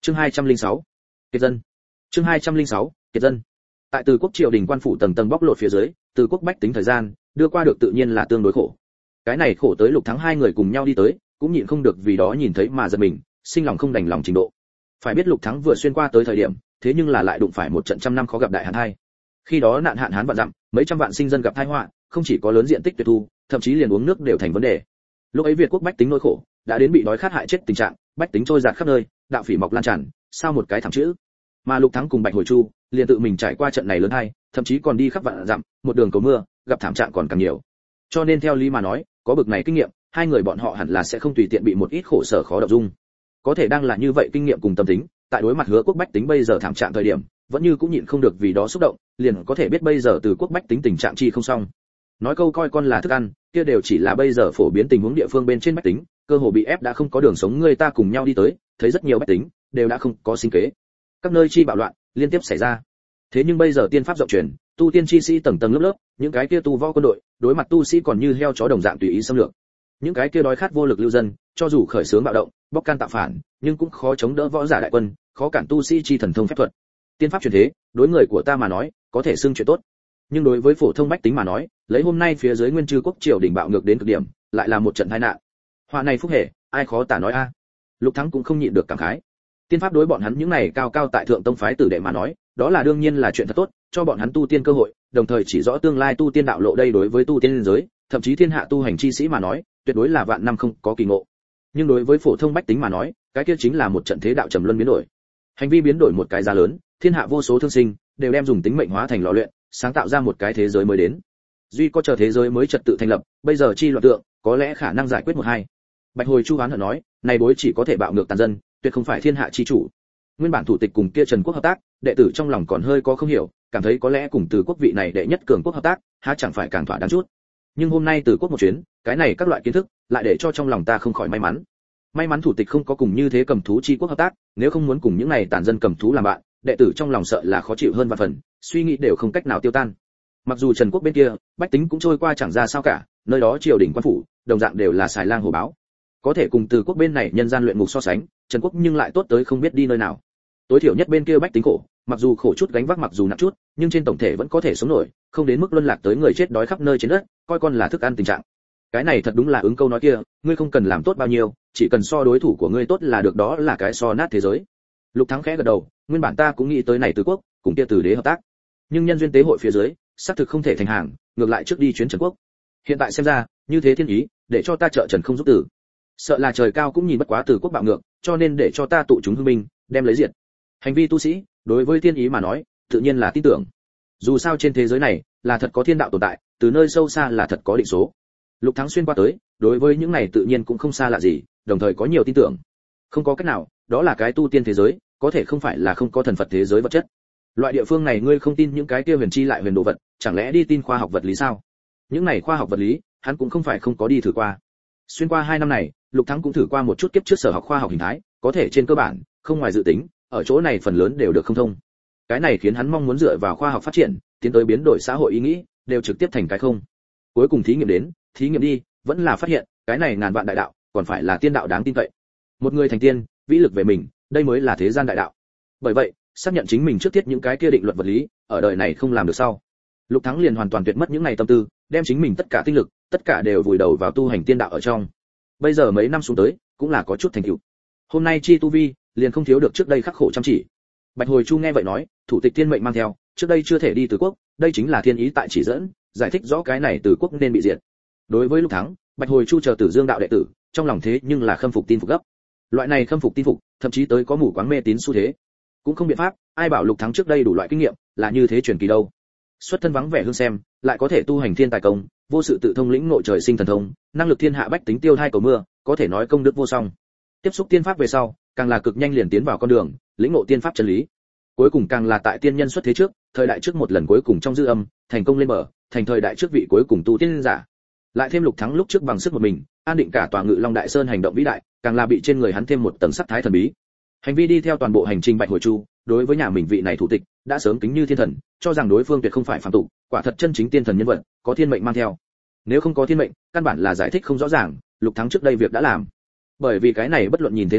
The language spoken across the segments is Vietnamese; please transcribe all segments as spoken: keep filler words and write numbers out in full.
Chương hai trăm lẻ sáu, Kiệt dân. Chương hai trăm lẻ sáu, Kiệt dân. Tại Từ Quốc triều đình quan phủ tầng tầng bóc lột phía dưới, Từ Quốc bách tính thời gian đưa qua được tự nhiên là tương đối khổ. Cái này khổ tới Lục Thắng hai người cùng nhau đi tới, cũng nhịn không được vì đó nhìn thấy mà giật mình, sinh lòng không đành lòng trình độ. Phải biết Lục Thắng vừa xuyên qua tới thời điểm, thế nhưng là lại đụng phải một trận trăm năm khó gặp đại hạn hai. Khi đó nạn hạn hán vạn dặm, mấy trăm vạn sinh dân gặp tai họa, không chỉ có lớn diện tích tuyệt thu, thậm chí liền uống nước đều thành vấn đề. Lúc ấy Việt quốc bách tính nỗi khổ, đã đến bị đói khát hại chết tình trạng, bách tính trôi dạt khắp nơi, đạo phỉ mọc lan tràn, sao một cái thẳng chữ. Mà Lục Thắng cùng Bạch Hồi Chu, liền tự mình trải qua trận này lớn hai, thậm chí còn đi khắp vạn dặm, một đường cầu mưa, gặp thảm trạng còn càng nhiều. Cho nên theo lý mà nói, có bực này kinh nghiệm, hai người bọn họ hẳn là sẽ không tùy tiện bị một ít khổ sở khó đọc dung. Có thể đang là như vậy kinh nghiệm cùng tâm tính, tại đối mặt Hứa quốc bách tính bây giờ thảm trạng thời điểm, vẫn như cũng nhịn không được vì đó xúc động, liền có thể biết bây giờ Từ Quốc bách tính tình trạng chi không xong. Nói câu coi con là thức ăn, kia đều chỉ là bây giờ phổ biến tình huống địa phương bên trên bách tính, cơ hồ bị ép đã không có đường sống, người ta cùng nhau đi tới, thấy rất nhiều bách tính đều đã không có sinh kế. Các nơi chi bạo loạn liên tiếp xảy ra. Thế nhưng bây giờ tiên pháp rộng truyền, tu tiên chi sĩ tầng tầng lớp lớp, những cái kia tu võ quân đội, đối mặt tu sĩ còn như heo chó đồng dạng tùy ý xâm lược. Những cái kia đói khát vô lực lưu dân, cho dù khởi xướng bạo động, bóc can tạo phản, nhưng cũng khó chống đỡ võ giả đại quân, khó cản tu sĩ chi thần thông phép thuật. Tiên pháp truyền thế, đối người của ta mà nói, có thể xưng chuyện tốt. Nhưng đối với phổ thông bách tính mà nói, lấy hôm nay phía dưới Nguyên Trư quốc triều đình bạo ngược đến cực điểm, lại là một trận tai nạn. Họa này phúc hệ, ai khó tả nói a. Lục Thắng cũng không nhịn được cảm khái. Tiên pháp đối bọn hắn những này cao cao tại thượng tông phái tử đệ mà nói, đó là đương nhiên là chuyện thật tốt, cho bọn hắn tu tiên cơ hội, đồng thời chỉ rõ tương lai tu tiên đạo lộ đây đối với tu tiên giới, thậm chí thiên hạ tu hành chi sĩ mà nói, tuyệt đối là vạn năm không có kỳ ngộ. Nhưng đối với phổ thông bách tính mà nói, cái kia chính là một trận thế đạo trầm luân biến đổi. Hành vi biến đổi một cái giá lớn, thiên hạ vô số thương sinh đều đem dùng tính mệnh hóa thành lò luyện, sáng tạo ra một cái thế giới mới đến. Duy có chờ thế giới mới trật tự thành lập, bây giờ chi loạn tượng, có lẽ khả năng giải quyết một hai. Bạch Hồi Chu oán hận nói, này bối chỉ có thể bạo ngược tàn dân, tuyệt không phải thiên hạ chi chủ. Nguyên bản thủ tịch cùng kia Trần Quốc hợp tác, đệ tử trong lòng còn hơi có không hiểu, cảm thấy có lẽ cùng Từ Quốc vị này đệ nhất cường quốc hợp tác, há chẳng phải càng thỏa đáng chút. Nhưng hôm nay Từ Quốc một chuyến, cái này các loại kiến thức, lại để cho trong lòng ta không khỏi may mắn. May mắn thủ tịch không có cùng như thế cầm thú chi quốc hợp tác, nếu không muốn cùng những này tàn dân cầm thú làm bạn, đệ tử trong lòng sợ là khó chịu hơn vạn phần, suy nghĩ đều không cách nào tiêu tan. Mặc dù Trần Quốc bên kia, bách tính cũng trôi qua chẳng ra sao cả, nơi đó triều đình quan phủ, đồng dạng đều là xài lang hổ báo. Có thể cùng Từ Quốc bên này nhân gian luyện ngục so sánh, Trần Quốc nhưng lại tốt tới không biết đi nơi nào. Tối thiểu nhất bên kia bách tính khổ, mặc dù khổ chút gánh vác mặc dù nặng chút, nhưng trên tổng thể vẫn có thể sống nổi, không đến mức luân lạc tới người chết đói khắp nơi trên đất, coi con là thức ăn tình trạng. Cái này thật đúng là ứng câu nói kia, ngươi không cần làm tốt bao nhiêu, chỉ cần so đối thủ của ngươi tốt là được, đó là cái so nát thế giới. Lục Thắng khẽ gật đầu, nguyên bản ta cũng nghĩ tới này Từ Quốc, cùng kia Từ đế hợp tác, nhưng nhân duyên tế hội phía dưới, xác thực không thể thành hàng, ngược lại trước đi chuyến Trần Quốc. Hiện tại xem ra, như thế thiên ý, để cho ta trợ Trần không giúp tử. Sợ là trời cao cũng nhìn bất quá Từ Quốc bạo ngược, cho nên để cho ta tụ chúng hưng binh, đem lấy diệt. Hành vi tu sĩ, đối với thiên ý mà nói, tự nhiên là tin tưởng. Dù sao trên thế giới này, là thật có thiên đạo tồn tại, từ nơi sâu xa là thật có định số. Lục Thắng xuyên qua tới, đối với những này tự nhiên cũng không xa lạ gì, đồng thời có nhiều tin tưởng. Không có cách nào, đó là cái tu tiên thế giới, có thể không phải là không có thần Phật thế giới vật chất. Loại địa phương này ngươi không tin những cái kia huyền chi lại huyền đồ vật, chẳng lẽ đi tin khoa học vật lý sao? Những này khoa học vật lý, hắn cũng không phải không có đi thử qua. Xuyên qua hai năm này, Lục Thắng cũng thử qua một chút kiếp trước sở học khoa học hình thái, có thể trên cơ bản, không ngoài dự tính, ở chỗ này phần lớn đều được không thông. Cái này khiến hắn mong muốn dựa vào khoa học phát triển, tiến tới biến đổi xã hội ý nghĩ, đều trực tiếp thành cái không. Cuối cùng thí nghiệm đến, thí nghiệm đi, vẫn là phát hiện, cái này ngàn vạn đại đạo, còn phải là tiên đạo đáng tin cậy. Một người thành tiên, vĩ lực về mình, đây mới là thế gian đại đạo. Bởi vậy, xác nhận chính mình trước tiết những cái kia định luật vật lý, ở đời này không làm được sau. Lục Thắng liền hoàn toàn tuyệt mất những ngày tâm tư, đem chính mình tất cả tinh lực, tất cả đều vùi đầu vào tu hành tiên đạo ở trong. Bây giờ mấy năm xuống tới, cũng là có chút thành tựu. Hôm nay chi tu vi, liền không thiếu được trước đây khắc khổ chăm chỉ. Bạch Hồi Chu nghe vậy nói, thủ tịch thiên mệnh mang theo, trước đây chưa thể đi Từ Quốc, đây chính là thiên ý tại chỉ dẫn, giải thích rõ cái này Từ Quốc nên bị diệt. Đối với Lục Thắng, Bạch Hồi Chu chờ Tử Dương đạo đệ tử, trong lòng thế nhưng là khâm phục tin phục gấp. Loại này khâm phục tin phục, thậm chí tới có mù quáng mê tín xu thế. Cũng không biện pháp, ai bảo Lục Thắng trước đây đủ loại kinh nghiệm, là như thế truyền kỳ đâu. Xuất thân vắng vẻ hương xem, lại có thể tu hành thiên tài công, vô sự tự thông lĩnh ngộ trời sinh thần thông, năng lực thiên hạ bách tính tiêu thai cầu mưa, có thể nói công đức vô song. Tiếp xúc tiên pháp về sau, càng là cực nhanh liền tiến vào con đường, lĩnh ngộ tiên pháp chân lý. Cuối cùng càng là tại tiên nhân xuất thế trước, thời đại trước một lần cuối cùng trong dư âm, thành công lên bờ, thành thời đại trước vị cuối cùng tu tiên giả. Lại thêm Lục Thắng lúc trước bằng sức một mình, an định cả tòa Ngự Long Đại Sơn hành động vĩ đại, càng là bị trên người hắn thêm một tầng sắc thái thần bí. Hành vi đi theo toàn bộ hành trình Bạch Hồi Chu, đối với nhà mình vị này thủ tịch, đã sớm kính như thiên thần, cho rằng đối phương tuyệt không phải phàm tục, quả thật chân chính tiên thần nhân vật, có thiên mệnh mang theo. Nếu không có thiên mệnh, căn bản là giải thích không rõ ràng, Lục Thắng trước đây việc đã làm. Bởi vì cái này bất luận nhìn thế nào,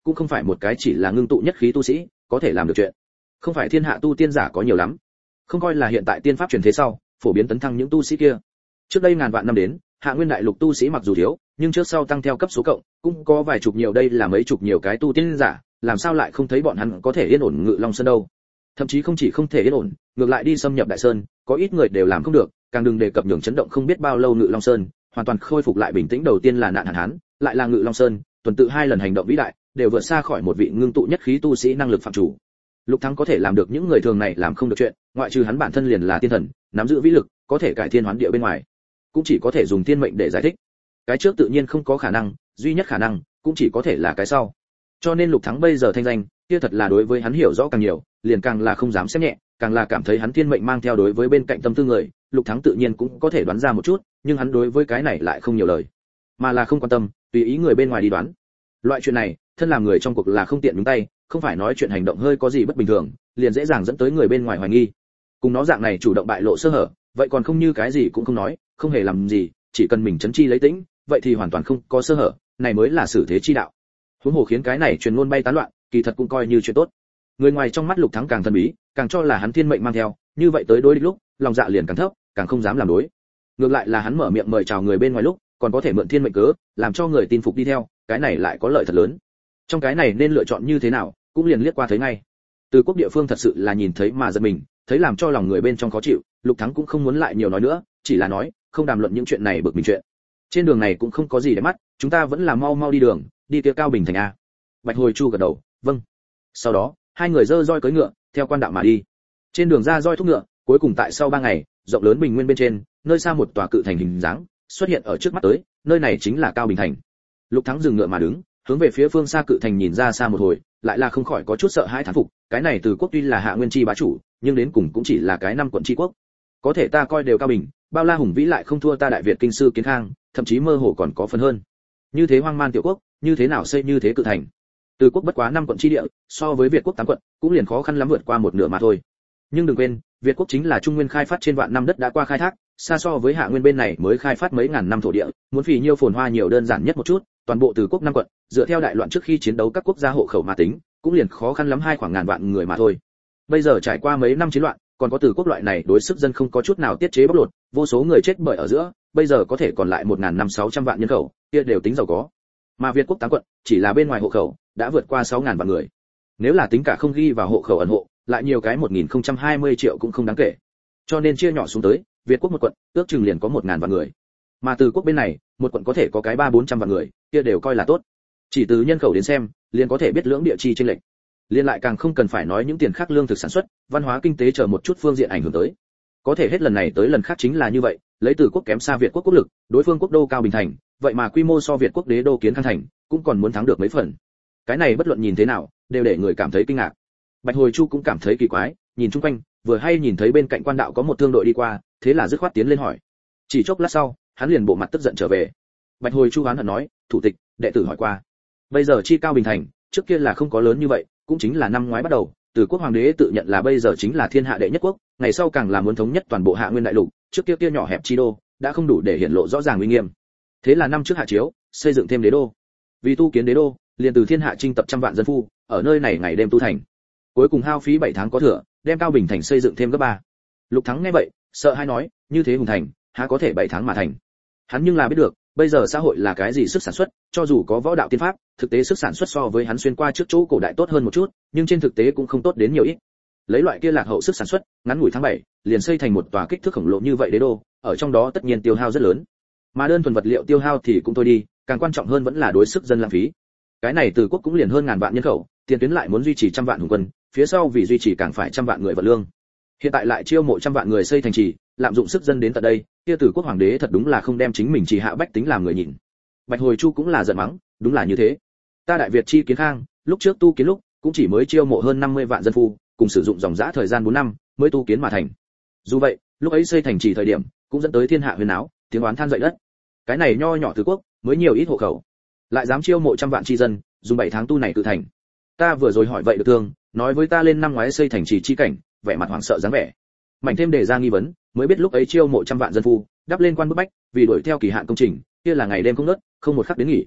cũng không phải một cái chỉ là ngưng tụ nhất khí tu sĩ có thể làm được chuyện. Không phải thiên hạ tu tiên giả có nhiều lắm, không coi là hiện tại tiên pháp truyền thế sau phổ biến tấn thăng những tu sĩ kia. Trước đây ngàn vạn năm đến, hạ nguyên đại lục tu sĩ mặc dù thiếu, nhưng trước sau tăng theo cấp số cộng, cũng có vài chục nhiều, đây là mấy chục nhiều cái tu tiên giả, làm sao lại không thấy bọn hắn có thể yên ổn ngự Long Sơn đâu? Thậm chí không chỉ không thể yên ổn, ngược lại đi xâm nhập Đại Sơn, có ít người đều làm không được, càng đừng đề cập nhường chấn động không biết bao lâu ngự Long Sơn, hoàn toàn khôi phục lại bình tĩnh. Đầu tiên là nạn hạn hán, lại là ngự Long Sơn, tuần tự hai lần hành động vĩ đại, đều vượt xa khỏi một vị ngưng tụ nhất khí tu sĩ năng lực phạm chủ. Lục Thắng có thể làm được những người thường này làm không được chuyện, ngoại trừ hắn bản thân liền là tiên thần, nắm giữ vĩ lực, có thể cải thiên hoán địa bên ngoài, cũng chỉ có thể dùng tiên mệnh để giải thích. Cái trước tự nhiên không có khả năng, duy nhất khả năng cũng chỉ có thể là cái sau. Cho nên Lục Thắng bây giờ thanh danh, kia thật là đối với hắn hiểu rõ càng nhiều, liền càng là không dám xem nhẹ, càng là cảm thấy hắn tiên mệnh mang theo đối với bên cạnh tâm tư người, Lục Thắng tự nhiên cũng có thể đoán ra một chút, nhưng hắn đối với cái này lại không nhiều lời, mà là không quan tâm, tùy ý người bên ngoài đi đoán. Loại chuyện này, thân làm người trong cuộc là không tiện nhúng tay, không phải nói chuyện hành động hơi có gì bất bình thường, liền dễ dàng dẫn tới người bên ngoài hoài nghi. Cùng nó dạng này chủ động bại lộ sơ hở, vậy còn không như cái gì cũng không nói, không hề làm gì, chỉ cần mình chấn chi lấy tĩnh, vậy thì hoàn toàn không có sơ hở, này mới là xử thế chi đạo. Huống hồ khiến cái này truyền ngôn bay tán loạn, kỳ thật cũng coi như chuyện tốt. Người ngoài trong mắt Lục Thắng càng thần bí, càng cho là hắn thiên mệnh mang theo, như vậy tới đối địch lúc, lòng dạ liền càng thấp, càng không dám làm đối. Ngược lại là hắn mở miệng mời chào người bên ngoài lúc, còn có thể mượn thiên mệnh cớ, làm cho người tin phục đi theo, cái này lại có lợi thật lớn. Trong cái này nên lựa chọn như thế nào, cũng liền liếc qua thấy ngay. Từ quốc địa phương thật sự là nhìn thấy mà giật mình, thấy làm cho lòng người bên trong khó chịu, Lục Thắng cũng không muốn lại nhiều nói nữa, chỉ là nói, không đàm luận những chuyện này bực mình chuyện. Trên đường này cũng không có gì để mắt, chúng ta vẫn là mau mau đi đường, đi kia Cao Bình thành a. Bạch Hồi Chu gật đầu, vâng. Sau đó, hai người dơ roi cưỡi ngựa, theo quan đạo mà đi. Trên đường ra roi thúc ngựa, cuối cùng tại sau ba ngày, rộng lớn bình nguyên bên trên, nơi xa một tòa cự thành hình dáng xuất hiện ở trước mắt tới, nơi này chính là Cao Bình thành. Lục Thắng dừng ngựa mà đứng, hướng về phía phương xa cự thành nhìn ra xa một hồi, lại là không khỏi có chút sợ hãi thán phục, cái này Từ quốc tuy là hạ nguyên chi bá chủ, nhưng đến cùng cũng chỉ là cái năm quận chi quốc. Có thể ta coi đều Cao Bình, bao la hùng vĩ lại không thua ta Đại Việt kinh sư Kiến Khang, thậm chí mơ hồ còn có phần hơn. Như thế hoang man tiểu quốc, như thế nào xây như thế cự thành? Từ quốc bất quá năm quận chi địa, so với Việt quốc tám quận, cũng liền khó khăn lắm vượt qua một nửa mà thôi. Nhưng đừng quên, Việt quốc chính là Trung Nguyên khai phát trên vạn năm đất đã qua khai thác, xa so với Hạ Nguyên bên này mới khai phát mấy ngàn năm thổ địa, muốn phì nhiêu phồn hoa nhiều đơn giản nhất một chút, toàn bộ Từ quốc năm quận, dựa theo đại loạn trước khi chiến đấu các quốc gia hộ khẩu mà tính, cũng liền khó khăn lắm hai khoảng ngàn vạn người mà thôi. Bây giờ trải qua mấy năm chiến loạn, còn có Từ quốc loại này đối sức dân không có chút nào tiết chế bóc lột, vô số người chết bởi ở giữa, bây giờ có thể còn lại một ngàn năm sáu trăm vạn nhân khẩu, kia đều tính giàu có. Mà Việt quốc tám quận, chỉ là bên ngoài hộ khẩu, đã vượt qua sáu ngàn vạn người. Nếu là tính cả không ghi vào hộ khẩu ẩn hộ, lại nhiều cái một nghìn không trăm hai mươi triệu cũng không đáng kể. Cho nên chia nhỏ xuống tới, Việt quốc một quận, ước chừng liền có một ngàn vạn người. Mà Từ quốc bên này, một quận có thể có cái ba bốn trăm vạn người, kia đều coi là tốt. Chỉ từ nhân khẩu đến xem, liền có thể biết lưỡng địa chi chênh lệch. Liên lại càng không cần phải nói những tiền khác lương thực sản xuất, văn hóa kinh tế chờ một chút phương diện ảnh hưởng tới. Có thể hết lần này tới lần khác chính là như vậy, lấy Từ quốc kém xa Việt quốc quốc lực, đối phương quốc đô Cao Bình thành, vậy mà quy mô so Việt quốc đế đô Kiến Khang thành, cũng còn muốn thắng được mấy phần. Cái này bất luận nhìn thế nào, đều để người cảm thấy kinh ngạc. Bạch Hồi Chu cũng cảm thấy kỳ quái, nhìn chung quanh, vừa hay nhìn thấy bên cạnh quan đạo có một thương đội đi qua, thế là dứt khoát tiến lên hỏi. Chỉ chốc lát sau, hắn liền bộ mặt tức giận trở về. Bạch Hồi Chu hoán hận nói, thủ tịch, đệ tử hỏi qua. Bây giờ chi Cao Bình thành, trước kia là không có lớn như vậy, cũng chính là năm ngoái bắt đầu, Từ quốc hoàng đế tự nhận là bây giờ chính là thiên hạ đệ nhất quốc, ngày sau càng là muốn thống nhất toàn bộ Hạ Nguyên đại lục, trước kia kia nhỏ hẹp chi đô, đã không đủ để hiển lộ rõ ràng uy nghiêm. Thế là năm trước hạ chiếu, xây dựng thêm đế đô. Vì tu kiến đế đô, liền từ thiên hạ trinh tập trăm vạn dân phu, ở nơi này ngày đêm tu thành. Cuối cùng hao phí bảy tháng có thừa, đem Cao Bình thành xây dựng thêm gấp ba. Lục Thắng nghe vậy, sợ hãi nói, như thế hùng thành, há có thể bảy tháng mà thành. Hắn nhưng là biết được, bây giờ xã hội là cái gì sức sản xuất, cho dù có võ đạo tiên pháp, thực tế sức sản xuất so với hắn xuyên qua trước chỗ cổ đại tốt hơn một chút, nhưng trên thực tế cũng không tốt đến nhiều ít. Lấy loại kia lạc hậu sức sản xuất, ngắn ngủi tháng bảy, liền xây thành một tòa kích thước khổng lồ như vậy đế đô, ở trong đó tất nhiên tiêu hao rất lớn. Mà đơn thuần vật liệu tiêu hao thì cũng thôi đi, càng quan trọng hơn vẫn là đối sức dân lãng phí. Cái này Từ quốc cũng liền hơn ngàn vạn nhân khẩu, tiền tuyến lại muốn duy trì trăm vạn hùng quân, phía sau vì duy trì càng phải trăm vạn người vật lương. Hiện tại lại chiêu mộ trăm vạn người xây thành trì, lạm dụng sức dân đến tận đây, kia Từ quốc hoàng đế thật đúng là không đem chính mình trì hạ bách tính làm người nhìn. Bạch Hồi Chu cũng là giận mắng, đúng là như thế. Ta Đại Việt chi Kiến Khang, lúc trước tu kiến lúc, cũng chỉ mới chiêu mộ hơn năm mươi vạn dân phu, cùng sử dụng dòng dã thời gian bốn năm mới tu kiến mà thành. Dù vậy, lúc ấy xây thành trì thời điểm, cũng dẫn tới thiên hạ huyền áo, tiếng oán than dậy đất. Cái này nho nhỏ Từ quốc, mới nhiều ít hộ khẩu, lại dám chiêu mộ trăm vạn tri dân, dùng bảy tháng tu này tự thành. Ta vừa rồi hỏi vậy được thương, nói với ta lên năm ngoái xây thành trì chi cảnh, vẻ mặt hoảng sợ dáng vẻ. Mạnh thêm đề ra nghi vấn, mới biết lúc ấy chiêu mộ trăm vạn dân phu, đắp lên quan bức bách, vì đuổi theo kỳ hạn công trình, kia là ngày đêm không ngớt, không một khắc đến nghỉ.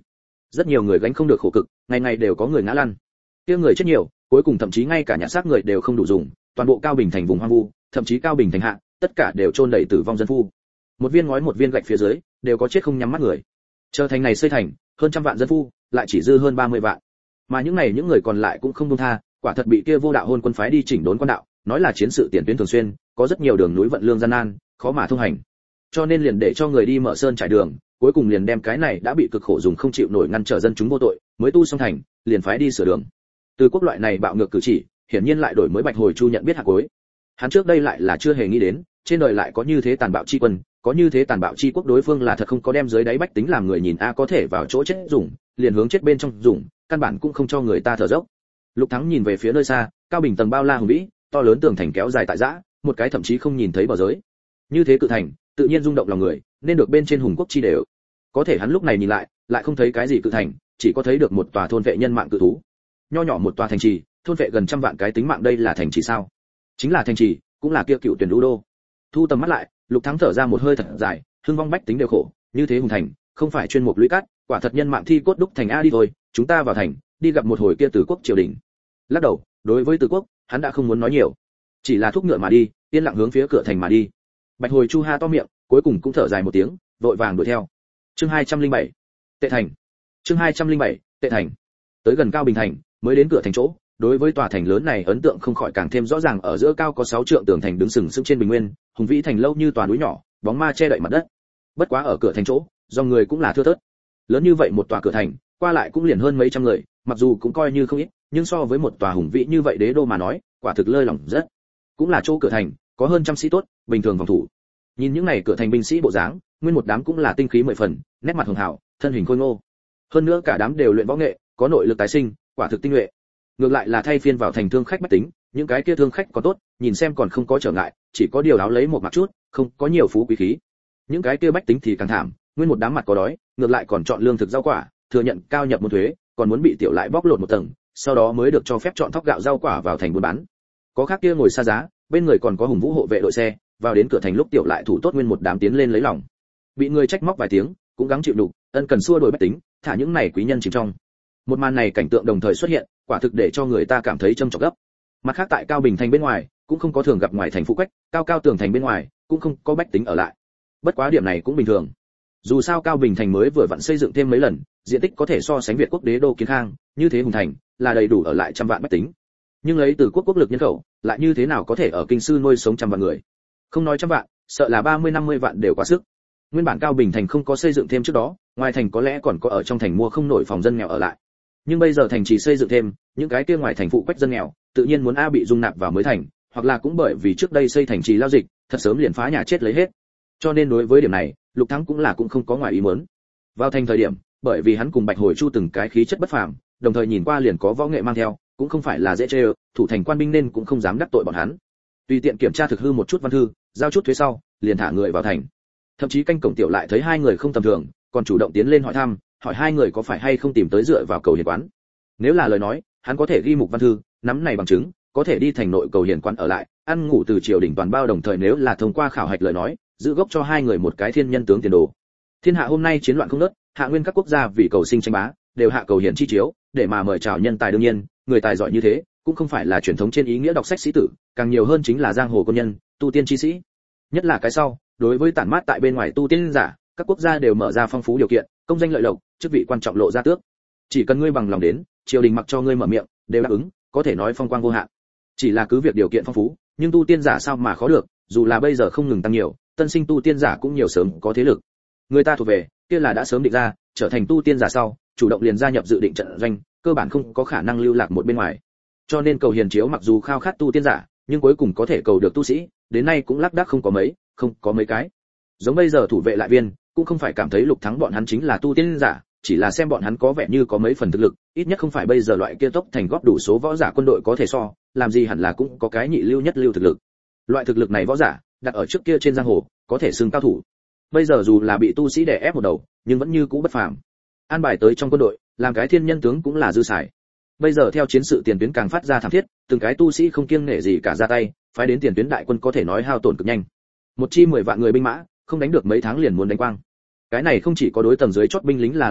Rất nhiều người gánh không được khổ cực, ngày ngày đều có người ngã lăn. Kia người chết nhiều, cuối cùng thậm chí ngay cả nhặt xác người đều không đủ dùng, toàn bộ Cao Bình thành vùng hoang vu, thậm chí Cao Bình thành hạ, tất cả đều chôn đầy tử vong dân phu. Một viên ngói một viên gạch phía dưới, đều có chết không nhắm mắt người. Chờ thành này xây thành, hơn trăm vạn dân phu, lại chỉ dư hơn ba mươi vạn. Mà những này những người còn lại cũng không buông tha, quả thật bị kia vô đạo hôn quân phái đi chỉnh đốn quan đạo, nói là chiến sự tiền tuyến thường xuyên, có rất nhiều đường núi vận lương gian nan, khó mà thông hành. Cho nên liền để cho người đi mở sơn trải đường, cuối cùng liền đem cái này đã bị cực khổ dùng không chịu nổi ngăn trở dân chúng vô tội, mới tu xong thành, liền phái đi sửa đường. Từ quốc loại này bạo ngược cử chỉ, hiển nhiên lại đổi mới Bạch Hồi Chu nhận biết hạt cuối. Hắn trước đây lại là chưa hề nghĩ đến, trên đời lại có như thế tàn bạo chi quân, có như thế tàn bạo chi quốc, đối phương là thật không có đem dưới đáy bách tính làm người nhìn a có thể vào chỗ chết dùng, liền hướng chết bên trong dùng, căn bản cũng không cho người ta thở dốc. Lục Thắng nhìn về phía nơi xa, Cao Bình tầng bao la hùng vĩ, to lớn tường thành kéo dài tại dã, một cái thậm chí không nhìn thấy bờ giới. Như thế cự thành, tự nhiên rung động lòng người, nên được bên trên hùng quốc chi đều. Có thể hắn lúc này nhìn lại, lại không thấy cái gì cự thành, chỉ có thấy được một tòa thôn vệ nhân mạng cự thú. Nho nhỏ một tòa thành trì, thôn vệ gần trăm vạn cái tính mạng, đây là thành trì sao? Chính là thành trì, cũng là kia cựu tuyển lũ đô. Thu tầm mắt lại, Lục Thắng thở ra một hơi thật dài, hưng vong bách tính đều khổ, như thế hùng thành, không phải chuyên mục lũy cát, quả thật nhân mạng thi cốt đúc thành a đi thôi, chúng ta vào thành, đi gặp một hồi kia Từ quốc triều đình. Lắc đầu, đối với Từ quốc, hắn đã không muốn nói nhiều, chỉ là thúc ngựa mà đi, yên lặng hướng phía cửa thành mà đi. Bạch Hồi Chu ha to miệng, cuối cùng cũng thở dài một tiếng, vội vàng đuổi theo. Chương hai trăm linh bảy, Tệ thành. Chương hai trăm linh bảy, Tệ thành. Tới gần Cao Bình thành, mới đến cửa thành chỗ, đối với tòa thành lớn này ấn tượng không khỏi càng thêm rõ ràng, ở giữa cao có sáu trượng tường thành đứng sừng sững trên bình nguyên, hùng vĩ thành lâu như tòa núi nhỏ, bóng ma che đậy mặt đất. Bất quá ở cửa thành chỗ, do người cũng là thưa thớt. Lớn như vậy một tòa cửa thành, qua lại cũng liền hơn mấy trăm người, mặc dù cũng coi như không ít, nhưng so với một tòa hùng vĩ như vậy đế đô mà nói, quả thực lơi lỏng rất. Cũng là chỗ cửa thành, có hơn trăm sĩ tốt, bình thường phòng thủ. Nhìn những này cửa thành binh sĩ bộ dáng, nguyên một đám cũng là tinh khí mười phần, nét mặt hường hảo, thân hình khôi ngô. Hơn nữa cả đám đều luyện võ nghệ, có nội lực tái sinh, quả thực tinh nhuệ. Ngược lại là thay phiên vào thành thương khách bách tính, những cái kia thương khách có tốt, nhìn xem còn không có trở ngại, chỉ có điều áo lấy một mặc chút, không có nhiều phú quý khí. Những cái kia bách tính thì càng thảm, nguyên một đám mặt có đói, ngược lại còn chọn lương thực rau quả, thừa nhận cao nhập một thuế, còn muốn bị tiểu lại bóc lột một tầng, sau đó mới được cho phép chọn thóc gạo rau quả vào thành buôn bán. Có khác kia ngồi xa giá, bên người còn có hùng vũ hộ vệ đội xe, vào đến cửa thành lúc tiểu lại thủ tốt nguyên một đám tiến lên lấy lòng. Bị người trách móc vài tiếng, cũng gắng chịu đục, ân cần xua đuổi bách tính, thả những này quý nhân chìm trong. Một màn này cảnh tượng đồng thời xuất hiện, quả thực để cho người ta cảm thấy trầm trọng gấp. Mặt khác tại Cao Bình thành bên ngoài, cũng không có thường gặp ngoài thành phụ quách, cao cao tường thành bên ngoài, cũng không có bách tính ở lại. Bất quá điểm này cũng bình thường. Dù sao Cao Bình thành mới vừa vặn xây dựng thêm mấy lần, diện tích có thể so sánh Việt quốc đế đô Kiến Khang, như thế hùng thành, là đầy đủ ở lại trăm vạn bách tính. Nhưng lấy từ quốc quốc lực nhân khẩu, lại như thế nào có thể ở kinh sư nuôi sống trăm vạn người? Không nói trăm vạn, sợ là ba mươi năm mươi vạn đều quá sức. Nguyên bản Cao Bình thành không có xây dựng thêm trước đó, ngoài thành có lẽ còn có ở trong thành mua không nổi phòng dân nghèo ở lại. Nhưng bây giờ thành trì xây dựng thêm, những cái kia ngoài thành phụ quách dân nghèo, tự nhiên muốn a bị dung nạp vào mới thành, hoặc là cũng bởi vì trước đây xây thành trì lao dịch, thật sớm liền phá nhà chết lấy hết. Cho nên đối với điểm này, Lục Thắng cũng là cũng không có ngoài ý muốn. Vào thành thời điểm, bởi vì hắn cùng Bạch Hồi Chu từng cái khí chất bất phàm, đồng thời nhìn qua liền có võ nghệ mang theo, cũng không phải là dễ chơi, thủ thành quan binh nên cũng không dám đắc tội bọn hắn. Tùy tiện kiểm tra thực hư một chút văn thư, giao chút thuế sau, liền thả người vào thành. Thậm chí canh cổng tiểu lại thấy hai người không tầm thường, còn chủ động tiến lên hỏi thăm, hỏi hai người có phải hay không tìm tới dựa vào cầu hiền quán. Nếu là lời nói, hắn có thể ghi mục văn thư, nắm này bằng chứng, có thể đi thành nội cầu hiền quán ở lại, ăn ngủ từ triều đình toàn bao, đồng thời nếu là thông qua khảo hạch lời nói, giữ gốc cho hai người một cái thiên nhân tướng tiền đồ. Thiên hạ hôm nay chiến loạn không ngớt, hạ nguyên các quốc gia vì cầu sinh tranh bá, đều hạ cầu hiền chi chiếu, để mà mời chào nhân tài, đương nhiên, người tài giỏi như thế, cũng không phải là truyền thống trên ý nghĩa đọc sách sĩ tử, càng nhiều hơn chính là giang hồ quân nhân, tu tiên chi sĩ. Nhất là cái sau, đối với tản mát tại bên ngoài tu tiên giả, các quốc gia đều mở ra phong phú điều kiện, công danh lợi lộc, chức vị quan trọng lộ ra tước. Chỉ cần ngươi bằng lòng đến, triều đình mặc cho ngươi mở miệng, đều đáp ứng, có thể nói phong quang vô hạn. Chỉ là cứ việc điều kiện phong phú, nhưng tu tiên giả sao mà khó được, dù là bây giờ không ngừng tăng nhiều, tân sinh tu tiên giả cũng nhiều sớm có thế lực. Người ta thuộc về, kia là đã sớm định ra, trở thành tu tiên giả sau, chủ động liền gia nhập dự định trận doanh, cơ bản không có khả năng lưu lạc một bên ngoài. Cho nên cầu hiền chiếu mặc dù khao khát tu tiên giả, nhưng cuối cùng có thể cầu được tu sĩ, đến nay cũng lác đác không có mấy, không có mấy cái. Giống bây giờ thủ vệ lại viên, cũng không phải cảm thấy Lục Thắng bọn hắn chính là tu tiên giả, chỉ là xem bọn hắn có vẻ như có mấy phần thực lực, ít nhất không phải bây giờ loại kia tốc thành góp đủ số võ giả quân đội có thể so, làm gì hẳn là cũng có cái nhị lưu nhất lưu thực lực. Loại thực lực này võ giả, đặt ở trước kia trên giang hồ, có thể xưng cao thủ. Bây giờ dù là bị tu sĩ đè ép một đầu, nhưng vẫn như cũ bất phàm. An bài tới trong quân đội, làm cái thiên nhân tướng cũng là dư xài. Bây giờ theo chiến sự tiền tuyến càng phát ra thảm thiết, từng cái tu sĩ không kiêng nể gì cả ra tay, phái đến tiền tuyến đại quân có thể nói hao tổn cực nhanh. Một chi mười vạn người binh mã, không đánh được mấy tháng liền muốn đánh quang. Cái này không chỉ có đối tầng dưới chót binh lính là luyện ngục,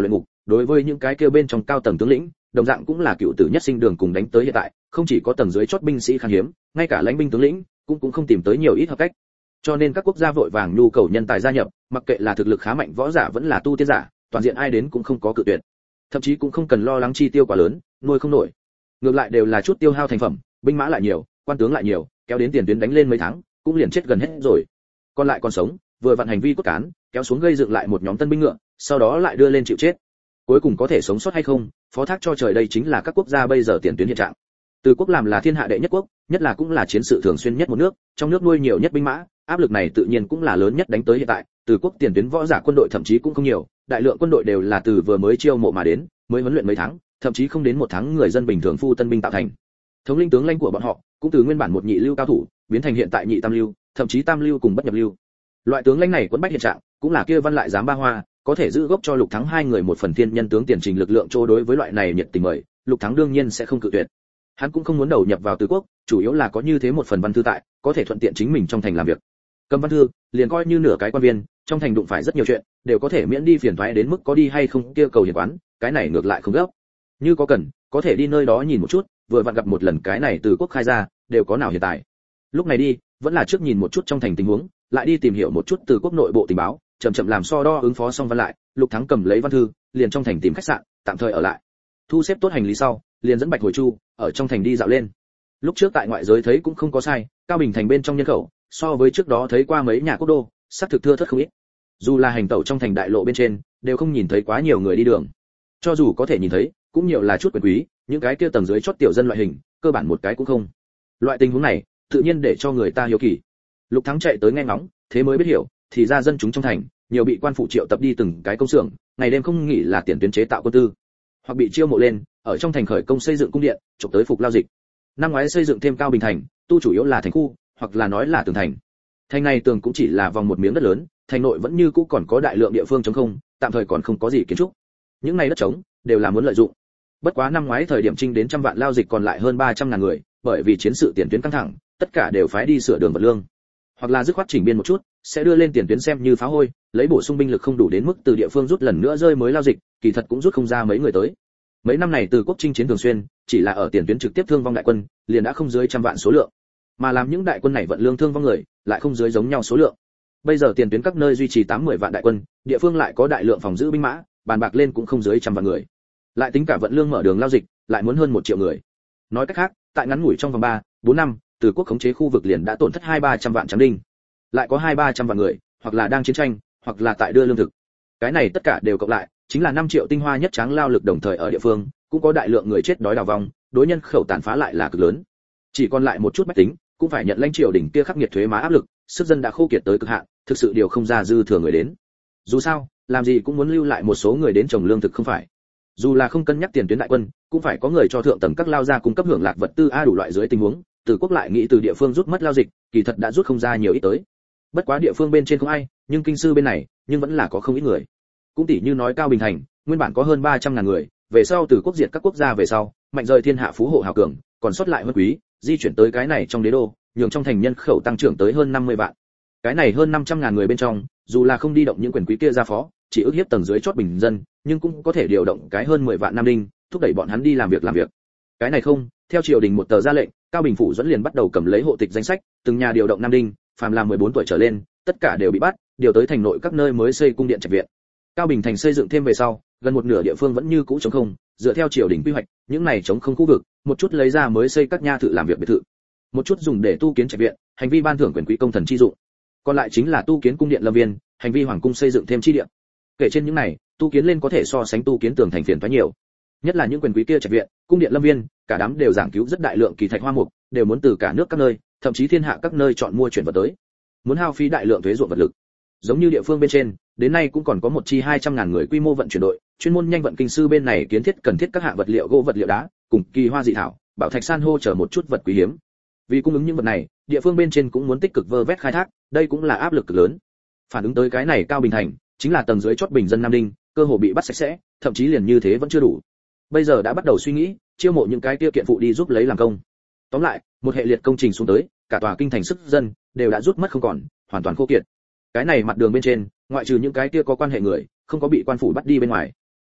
đối với những cái kia bên trong cao tầng tướng lĩnh, đồng dạng cũng là cựu tử nhất sinh đường cùng đánh tới hiện tại, không chỉ có tầng dưới chót binh sĩ khan hiếm, ngay cả lãnh binh tướng lĩnh cũng cũng không tìm tới nhiều ít hợp cách. Cho nên các quốc gia vội vàng nhu cầu nhân tài gia nhập, mặc kệ là thực lực khá mạnh võ giả vẫn là tu tiên giả, toàn diện ai đến cũng không có cự tuyệt. Thậm chí cũng không cần lo lắng chi tiêu quá lớn, nuôi không nổi. Ngược lại đều là chút tiêu hao thành phẩm, binh mã lại nhiều, quan tướng lại nhiều, kéo đến tiền tuyến đánh lên mấy tháng, cũng liền chết gần hết rồi. Còn lại còn sống, vừa vận hành vi cốt cán, kéo xuống gây dựng lại một nhóm tân binh ngựa, sau đó lại đưa lên chịu chết. Cuối cùng có thể sống sót hay không, phó thác cho trời, đây chính là các quốc gia bây giờ tiền tuyến hiện trạng. Từ quốc làm là thiên hạ đệ nhất quốc, nhất là cũng là chiến sự thường xuyên nhất một nước, trong nước nuôi nhiều nhất binh mã, áp lực này tự nhiên cũng là lớn nhất đánh tới hiện tại. Từ quốc tiền tuyến võ giả quân đội thậm chí cũng không nhiều, đại lượng quân đội đều là từ vừa mới chiêu mộ mà đến, mới huấn luyện mấy tháng, thậm chí không đến một tháng người dân bình thường phu tân binh tạo thành. Thống lĩnh tướng lãnh của bọn họ cũng từ nguyên bản một nhị lưu cao thủ biến thành hiện tại nhị tam lưu, thậm chí tam lưu cùng bất nhập lưu. Loại tướng lãnh này quẫn bách hiện trạng, cũng là kia văn lại dám ba hoa, có thể giữ gốc cho Lục Thắng hai người một phần thiên nhân tướng tiền trình lực lượng chỗ. Đối với loại này nhiệt tình mời, Lục Thắng đương nhiên sẽ không cự tuyệt. Hắn cũng không muốn đầu nhập vào Từ quốc, chủ yếu là có như thế một phần văn thư tại, có thể thuận tiện chính mình trong thành làm việc. Cầm văn thư, liền coi như nửa cái quan viên, trong thành đụng phải rất nhiều chuyện, đều có thể miễn đi phiền toái đến mức có đi hay không kia cầu hiền quán, cái này ngược lại không gấp. Như có cần, có thể đi nơi đó nhìn một chút, vừa vặn gặp một lần cái này Từ quốc khai ra, đều có nào hiện tại. Lúc này đi, vẫn là trước nhìn một chút trong thành tình huống, lại đi tìm hiểu một chút Từ quốc nội bộ tình báo, chậm chậm làm so đo ứng phó xong văn lại, Lục Thắng cầm lấy văn thư, liền trong thành tìm khách sạn, tạm thời ở lại. Thu xếp tốt hành lý sau, liền dẫn Bạch Hồi Chu ở trong thành đi dạo lên. Lúc trước tại ngoại giới thấy cũng không có sai, Cao Bình thành bên trong nhân khẩu, so với trước đó thấy qua mấy nhà quốc đô, xác thực thưa thớt không ít. Dù là hành tẩu trong thành đại lộ bên trên, đều không nhìn thấy quá nhiều người đi đường. Cho dù có thể nhìn thấy, cũng nhiều là chút quyền quý, những cái kia tầng dưới chót tiểu dân loại hình, cơ bản một cái cũng không. Loại tình huống này, tự nhiên để cho người ta hiếu kỳ. Lục Thắng chạy tới nghe ngóng, thế mới biết hiểu, thì ra dân chúng trong thành, nhiều bị quan phụ triệu tập đi từng cái công xưởng, ngày đêm không nghỉ là tiền tuyến chế tạo quân tư, hoặc bị chiêu mộ lên, ở trong thành khởi công xây dựng cung điện, chụp tới phục lao dịch. Năm ngoái xây dựng thêm Cao Bình thành, tu chủ yếu là thành khu, hoặc là nói là tường thành. Thành này tường cũng chỉ là vòng một miếng đất lớn, thành nội vẫn như cũ còn có đại lượng địa phương trống không, tạm thời còn không có gì kiến trúc. Những này đất trống đều là muốn lợi dụng. Bất quá năm ngoái thời điểm trinh đến trăm vạn lao dịch còn lại hơn ba trăm ngàn người, bởi vì chiến sự tiền tuyến căng thẳng, tất cả đều phái đi sửa đường vật lương, hoặc là dứt khoát chỉnh biên một chút, sẽ đưa lên tiền tuyến xem như phá hôi, lấy bổ sung binh lực không đủ đến mức từ địa phương rút lần nữa rơi mới lao dịch, kỳ thật cũng rút không ra mấy người tới. Mấy năm này Từ quốc chinh chiến thường xuyên, chỉ là ở tiền tuyến trực tiếp thương vong đại quân, liền đã không dưới trăm vạn số lượng, mà làm những đại quân này vận lương thương vong người, lại không dưới giống nhau số lượng. Bây giờ tiền tuyến các nơi duy trì tám mười vạn đại quân, địa phương lại có đại lượng phòng giữ binh mã, bàn bạc lên cũng không dưới trăm vạn người. Lại tính cả vận lương mở đường lao dịch, lại muốn hơn một triệu người. Nói cách khác, tại ngắn ngủi trong vòng ba, bốn năm, Từ quốc khống chế khu vực liền đã tổn thất hai ba trăm vạn tráng đinh. Lại có hai ba trăm vạn người, hoặc là đang chiến tranh, hoặc là tại đưa lương thực. Cái này tất cả đều cộng lại, chính là năm triệu tinh hoa nhất tráng lao lực đồng thời ở địa phương, cũng có đại lượng người chết đói đào vong, đối nhân khẩu tàn phá lại là cực lớn. Chỉ còn lại một chút bách tính, cũng phải nhận lãnh triều đỉnh kia khắc nghiệt thuế má áp lực, sức dân đã khô kiệt tới cực hạn, thực sự điều không ra dư thừa người đến. Dù sao, làm gì cũng muốn lưu lại một số người đến trồng lương thực không phải. Dù là không cân nhắc tiền tuyến đại quân, cũng phải có người cho thượng tầng các lao gia cung cấp hưởng lạc vật tư a đủ loại dưới tình huống, Từ quốc lại nghĩ từ địa phương rút mất lao dịch, kỳ thật đã rút không ra nhiều ít tới. Bất quá địa phương bên trên không ai, nhưng kinh sư bên này, nhưng vẫn là có không ít người. Cũng tỷ như nói Cao Bình thành, nguyên bản có hơn ba trăm ngàn người, về sau Từ quốc diệt các quốc gia về sau, mạnh rời thiên hạ phú hộ hào cường, còn sót lại huân quý, di chuyển tới cái này trong đế đô, nhường trong thành nhân khẩu tăng trưởng tới hơn năm mươi vạn. Cái này hơn năm trăm ngàn người bên trong, dù là không đi động những quyền quý kia ra phó, chỉ ước hiếp tầng dưới chót bình dân, nhưng cũng có thể điều động cái hơn mười vạn nam đinh, thúc đẩy bọn hắn đi làm việc làm việc. Cái này không, theo triều đình một tờ ra lệnh, Cao Bình phủ dẫn liền bắt đầu cầm lấy hộ tịch danh sách, từng nhà điều động nam đinh, phàm là mười bốn tuổi trở lên, tất cả đều bị bắt, điều tới thành nội các nơi mới xây cung điện trạch viện. Cao Bình thành xây dựng thêm về sau, gần một nửa địa phương vẫn như cũ trống không, dựa theo triều đình quy hoạch, những này trống không khu vực, một chút lấy ra mới xây các nha thự làm việc biệt thự, một chút dùng để tu kiến trạch viện, hành vi ban thưởng quyền quý công thần chi dụng. Còn lại chính là tu kiến cung điện lâm viên, hành vi hoàng cung xây dựng thêm chi điện. Kể trên những này, tu kiến lên có thể so sánh tu kiến tường thành phiền toái nhiều. Nhất là những quyền quý kia trạch viện, cung điện lâm viên, cả đám đều giảng cứu rất đại lượng kỳ thạch hoa mục, đều muốn từ cả nước các nơi, thậm chí thiên hạ các nơi chọn mua chuyển vật tới. Muốn hao phí đại lượng thuế ruộng vật lực. Giống như địa phương bên trên, đến nay cũng còn có một chi hai trăm ngàn người quy mô vận chuyển đội, chuyên môn nhanh vận kinh sư bên này kiến thiết cần thiết các hạng vật liệu gỗ vật liệu đá, cùng kỳ hoa dị thảo, bảo thạch san hô chờ một chút vật quý hiếm. Vì cung ứng những vật này, địa phương bên trên cũng muốn tích cực vơ vét khai thác, đây cũng là áp lực cực lớn. Phản ứng tới cái này Cao Bình thành, chính là tầng dưới chót bình dân nam đinh, cơ hồ bị bắt sạch sẽ, thậm chí liền như thế vẫn chưa đủ. Bây giờ đã bắt đầu suy nghĩ, chiêu mộ những cái kia kiện phụ đi giúp lấy làm công. Tóm lại, một hệ liệt công trình xuống tới, cả tòa kinh thành sức dân đều đã rút mất không còn, hoàn toàn khô kiệt. Cái này mặt đường bên trên, ngoại trừ những cái kia có quan hệ người, không có bị quan phủ bắt đi bên ngoài.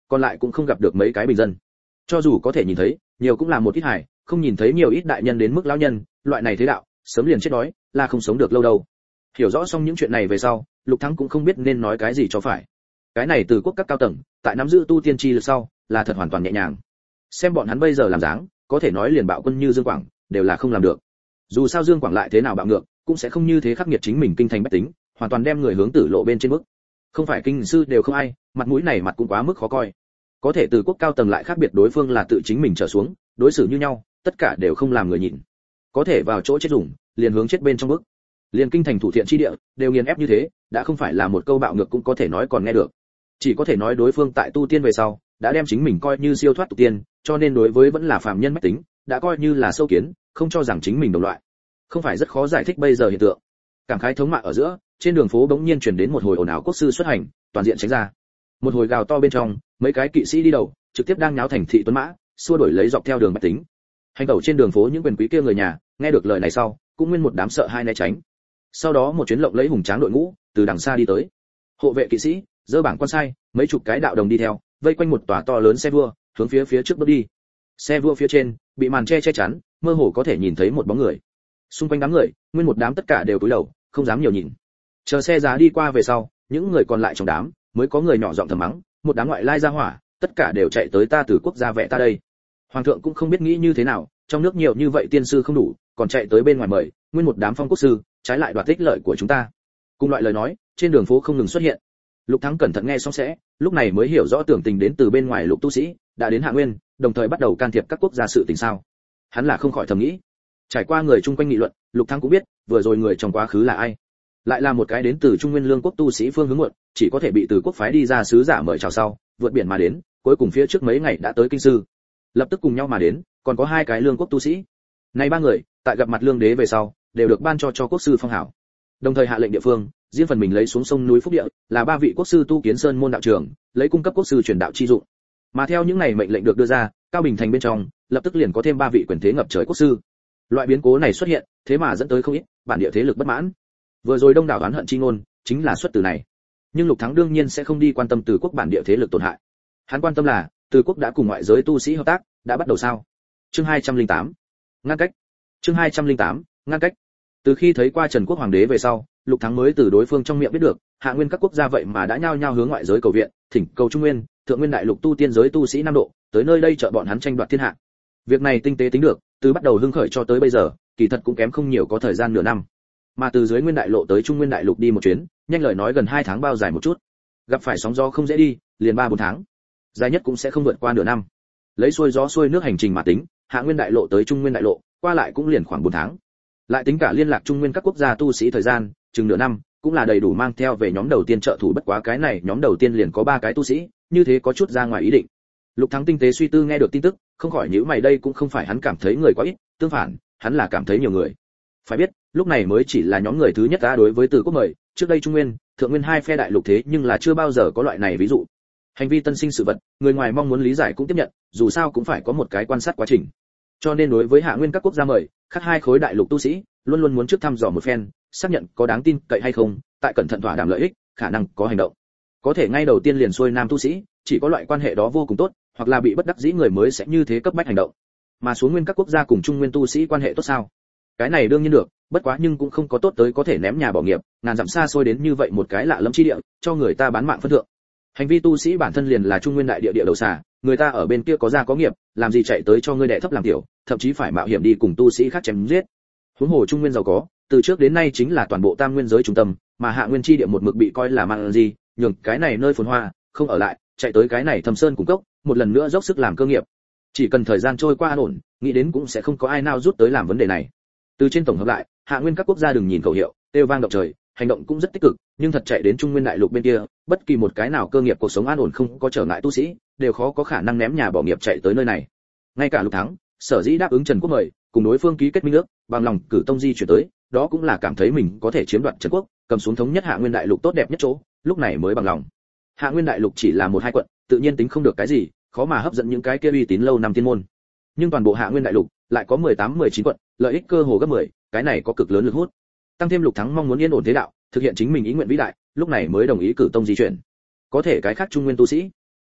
còn lại cũng không gặp được mấy cái bình dân. Cho dù có thể nhìn thấy, nhiều cũng là một ít hài, không nhìn thấy nhiều ít đại nhân đến mức lão nhân, loại này thế đạo, sớm liền chết đói, là không sống được lâu đâu. Hiểu rõ xong những chuyện này về sau, Lục Thắng cũng không biết nên nói cái gì cho phải. Cái này từ quốc các cao tầng, tại nắm giữ tu tiên chi lực sau, là thật hoàn toàn nhẹ nhàng. Xem bọn hắn bây giờ làm dáng, có thể nói liền bạo quân như Dương Quảng, đều là không làm được. Dù sao Dương Quảng lại thế nào bạo ngược, cũng sẽ không như thế khắc nghiệt chính mình kinh thành bách tính, hoàn toàn đem người hướng tử lộ bên trên mức. Không phải kinh sư đều không ai, mặt mũi này mặt cũng quá mức khó coi. Có thể từ quốc cao tầng lại khác biệt đối phương là tự chính mình trở xuống, đối xử như nhau, tất cả đều không làm người nhịn. Có thể vào chỗ chết dùng, liền hướng chết bên trong bước. Liền kinh thành thủ thiện chi địa, đều nghiền ép như thế, đã không phải là một câu bạo ngược cũng có thể nói còn nghe được. Chỉ có thể nói đối phương tại tu tiên về sau, đã đem chính mình coi như siêu thoát tục tiên, cho nên đối với vẫn là phàm nhân mách tính, đã coi như là sâu kiến, không cho rằng chính mình đồng loại. Không phải rất khó giải thích bây giờ hiện tượng. Cảm khái thống mạ ở giữa, trên đường phố bỗng nhiên truyền đến một hồi ồn ào quốc sư xuất hành, toàn diện tránh ra. Một hồi gào to bên trong, mấy cái kỵ sĩ đi đầu, trực tiếp đang nháo thành thị tuấn mã, xua đuổi lấy dọc theo đường bách tính. Hành tẩu trên đường phố những quyền quý kia người nhà, nghe được lời này sau, cũng nguyên một đám sợ hai né tránh. Sau đó một chuyến lộng lấy hùng tráng đội ngũ, từ đằng xa đi tới. Hộ vệ kỵ sĩ, dơ bảng quan sai, mấy chục cái đạo đồng đi theo, vây quanh một tòa to lớn xe vua, hướng phía phía trước bước đi. Xe vua phía trên, bị màn che che chắn, mơ hồ có thể nhìn thấy một bóng người. Xung quanh đám người, nguyên một đám tất cả đều cúi đầu, không dám nhiều nhìn. Chờ xe giá đi qua về sau, những người còn lại trong đám, mới có người nhỏ giọng thầm mắng, một đám ngoại lai ra hỏa, tất cả đều chạy tới ta từ quốc gia vẽ ta đây. Hoàng thượng cũng không biết nghĩ như thế nào, trong nước nhiều như vậy tiên sư không đủ, còn chạy tới bên ngoài mời, nguyên một đám phong quốc sư, trái lại đoạt ích lợi của chúng ta. Cùng loại lời nói, trên đường phố không ngừng xuất hiện. Lục Thắng cẩn thận nghe xong sẽ, lúc này mới hiểu rõ tưởng tình đến từ bên ngoài Lục tu sĩ, đã đến Hạ Nguyên, đồng thời bắt đầu can thiệp các quốc gia sự tình sao. Hắn là không khỏi thầm nghĩ. Trải qua người chung quanh nghị luận, Lục Thắng cũng biết, vừa rồi người trong quá khứ là ai. Lại là một cái đến từ Trung Nguyên Lương quốc tu sĩ Phương Hướng Muộn, chỉ có thể bị từ quốc phái đi ra sứ giả mời chào sau, vượt biển mà đến, cuối cùng phía trước mấy ngày đã tới kinh sư. Lập tức cùng nhau mà đến, còn có hai cái Lương quốc tu sĩ. Này ba người, tại gặp mặt Lương đế về sau, đều được ban cho cho quốc sư phong hảo. Đồng thời hạ lệnh địa phương, riêng phần mình lấy xuống sông núi Phúc Địa, là ba vị quốc sư tu kiến sơn môn đạo trường, lấy cung cấp quốc sư truyền đạo chi dụng. Mà theo những này mệnh lệnh được đưa ra, Cao Bình thành bên trong, lập tức liền có thêm ba vị quyền thế ngập trời quốc sư. Loại biến cố này xuất hiện, thế mà dẫn tới không ít bản địa thế lực bất mãn. Vừa rồi đông đảo oán hận chi ngôn, chính là xuất từ này. Nhưng Lục Thắng đương nhiên sẽ không đi quan tâm từ quốc bản địa thế lực tổn hại. Hắn quan tâm là, từ quốc đã cùng ngoại giới tu sĩ hợp tác, đã bắt đầu sao? Chương hai trăm lẻ tám, ngăn cách. Chương hai trăm lẻ tám, ngăn cách. Từ khi thấy qua Trần Quốc hoàng đế về sau, Lục Thắng mới từ đối phương trong miệng biết được, Hạ Nguyên các quốc gia vậy mà đã nhao nhao hướng ngoại giới cầu viện, thỉnh cầu Trung Nguyên, Thượng Nguyên đại lục tu tiên giới tu sĩ Nam Độ, tới nơi đây trợ bọn hắn tranh đoạt thiên hạ. Việc này tinh tế tính được, từ bắt đầu hưng khởi cho tới bây giờ, kỳ thật cũng kém không nhiều có thời gian nửa năm. Mà từ dưới Nguyên đại lộ tới Trung Nguyên đại lục đi một chuyến, nhanh lời nói gần hai tháng bao dài một chút. Gặp phải sóng gió không dễ đi, liền ba bốn tháng. Dài nhất cũng sẽ không vượt qua nửa năm. Lấy xuôi gió xuôi nước hành trình mà tính, Hạ Nguyên đại lộ tới Trung Nguyên đại lộ, qua lại cũng liền khoảng bốn tháng. Lại tính cả liên lạc Trung Nguyên các quốc gia tu sĩ thời gian, chừng nửa năm, cũng là đầy đủ mang theo về nhóm đầu tiên trợ thủ, bất quá cái này nhóm đầu tiên liền có ba cái tu sĩ, như thế có chút ra ngoài ý định. Lục Thắng tinh tế suy tư nghe được tin tức, không khỏi nhíu mày, đây cũng không phải hắn cảm thấy người quá ít, tương phản, hắn là cảm thấy nhiều người. Phải biết, lúc này mới chỉ là nhóm người thứ nhất ta đối với Từ quốc mời, trước đây Trung Nguyên, Thượng Nguyên hai phe đại lục thế nhưng là chưa bao giờ có loại này ví dụ. Hành vi tân sinh sự vật, người ngoài mong muốn lý giải cũng tiếp nhận, dù sao cũng phải có một cái quan sát quá trình. Cho nên đối với Hạ Nguyên các quốc gia mời, khác hai khối đại lục tu sĩ, luôn luôn muốn trước thăm dò một phen, xác nhận có đáng tin cậy hay không, tại cẩn thận thỏa đàm lợi ích, khả năng có hành động. Có thể ngay đầu tiên liền xuôi nam tu sĩ, chỉ có loại quan hệ đó vô cùng tốt, hoặc là bị bất đắc dĩ người mới sẽ như thế cấp bách hành động. Mà xuống Nguyên các quốc gia cùng Trung Nguyên tu sĩ quan hệ tốt sao? Cái này đương nhiên được, bất quá nhưng cũng không có tốt tới có thể ném nhà bỏ nghiệp, ngàn dặm xa xôi đến như vậy một cái lạ lẫm chi địa, cho người ta bán mạng phân thượng. Hành vi tu sĩ bản thân liền là Trung Nguyên đại địa địa đầu xà, người ta ở bên kia có gia có nghiệp, làm gì chạy tới cho ngươi đẻ thấp làm tiểu, thậm chí phải mạo hiểm đi cùng tu sĩ khác chém giết. Huống hồ Trung Nguyên giàu có, từ trước đến nay chính là toàn bộ Tam Nguyên giới trung tâm, mà Hạ Nguyên chi địa một mực bị coi là mang gì, nhường cái này nơi phồn hoa, không ở lại, chạy tới cái này Thâm Sơn cung cốc, một lần nữa dốc sức làm cơ nghiệp. Chỉ cần thời gian trôi qua an ổn, nghĩ đến cũng sẽ không có ai nào rút tới làm vấn đề này. Từ trên tổng hợp lại, Hạ Nguyên các quốc gia đừng nhìn khẩu hiệu, kêu vang động trời, hành động cũng rất tích cực, nhưng thật chạy đến Trung Nguyên đại lục bên kia, bất kỳ một cái nào cơ nghiệp cuộc sống an ổn không có trở ngại tu sĩ, đều khó có khả năng ném nhà bỏ nghiệp chạy tới nơi này. Ngay cả Lục Thắng, sở dĩ đáp ứng Trần Quốc mời, cùng đối phương ký kết minh ước, bằng lòng cử tông di chuyển tới, đó cũng là cảm thấy mình có thể chiếm đoạt Trần Quốc, cầm xuống thống nhất Hạ Nguyên đại lục tốt đẹp nhất chỗ, lúc này mới bằng lòng. Hạ Nguyên đại lục chỉ là một hai quận, tự nhiên tính không được cái gì, khó mà hấp dẫn những cái kia uy tín lâu năm tiên môn. Nhưng toàn bộ Hạ Nguyên đại lục lại có mười tám mười chín quận, lợi ích cơ hồ gấp mười, cái này có cực lớn lực hút. Tăng thêm Lục Thắng mong muốn yên ổn thế đạo, thực hiện chính mình ý nguyện vĩ đại, lúc này mới đồng ý cử tông di chuyển. Có thể cái khác Trung Nguyên tu sĩ,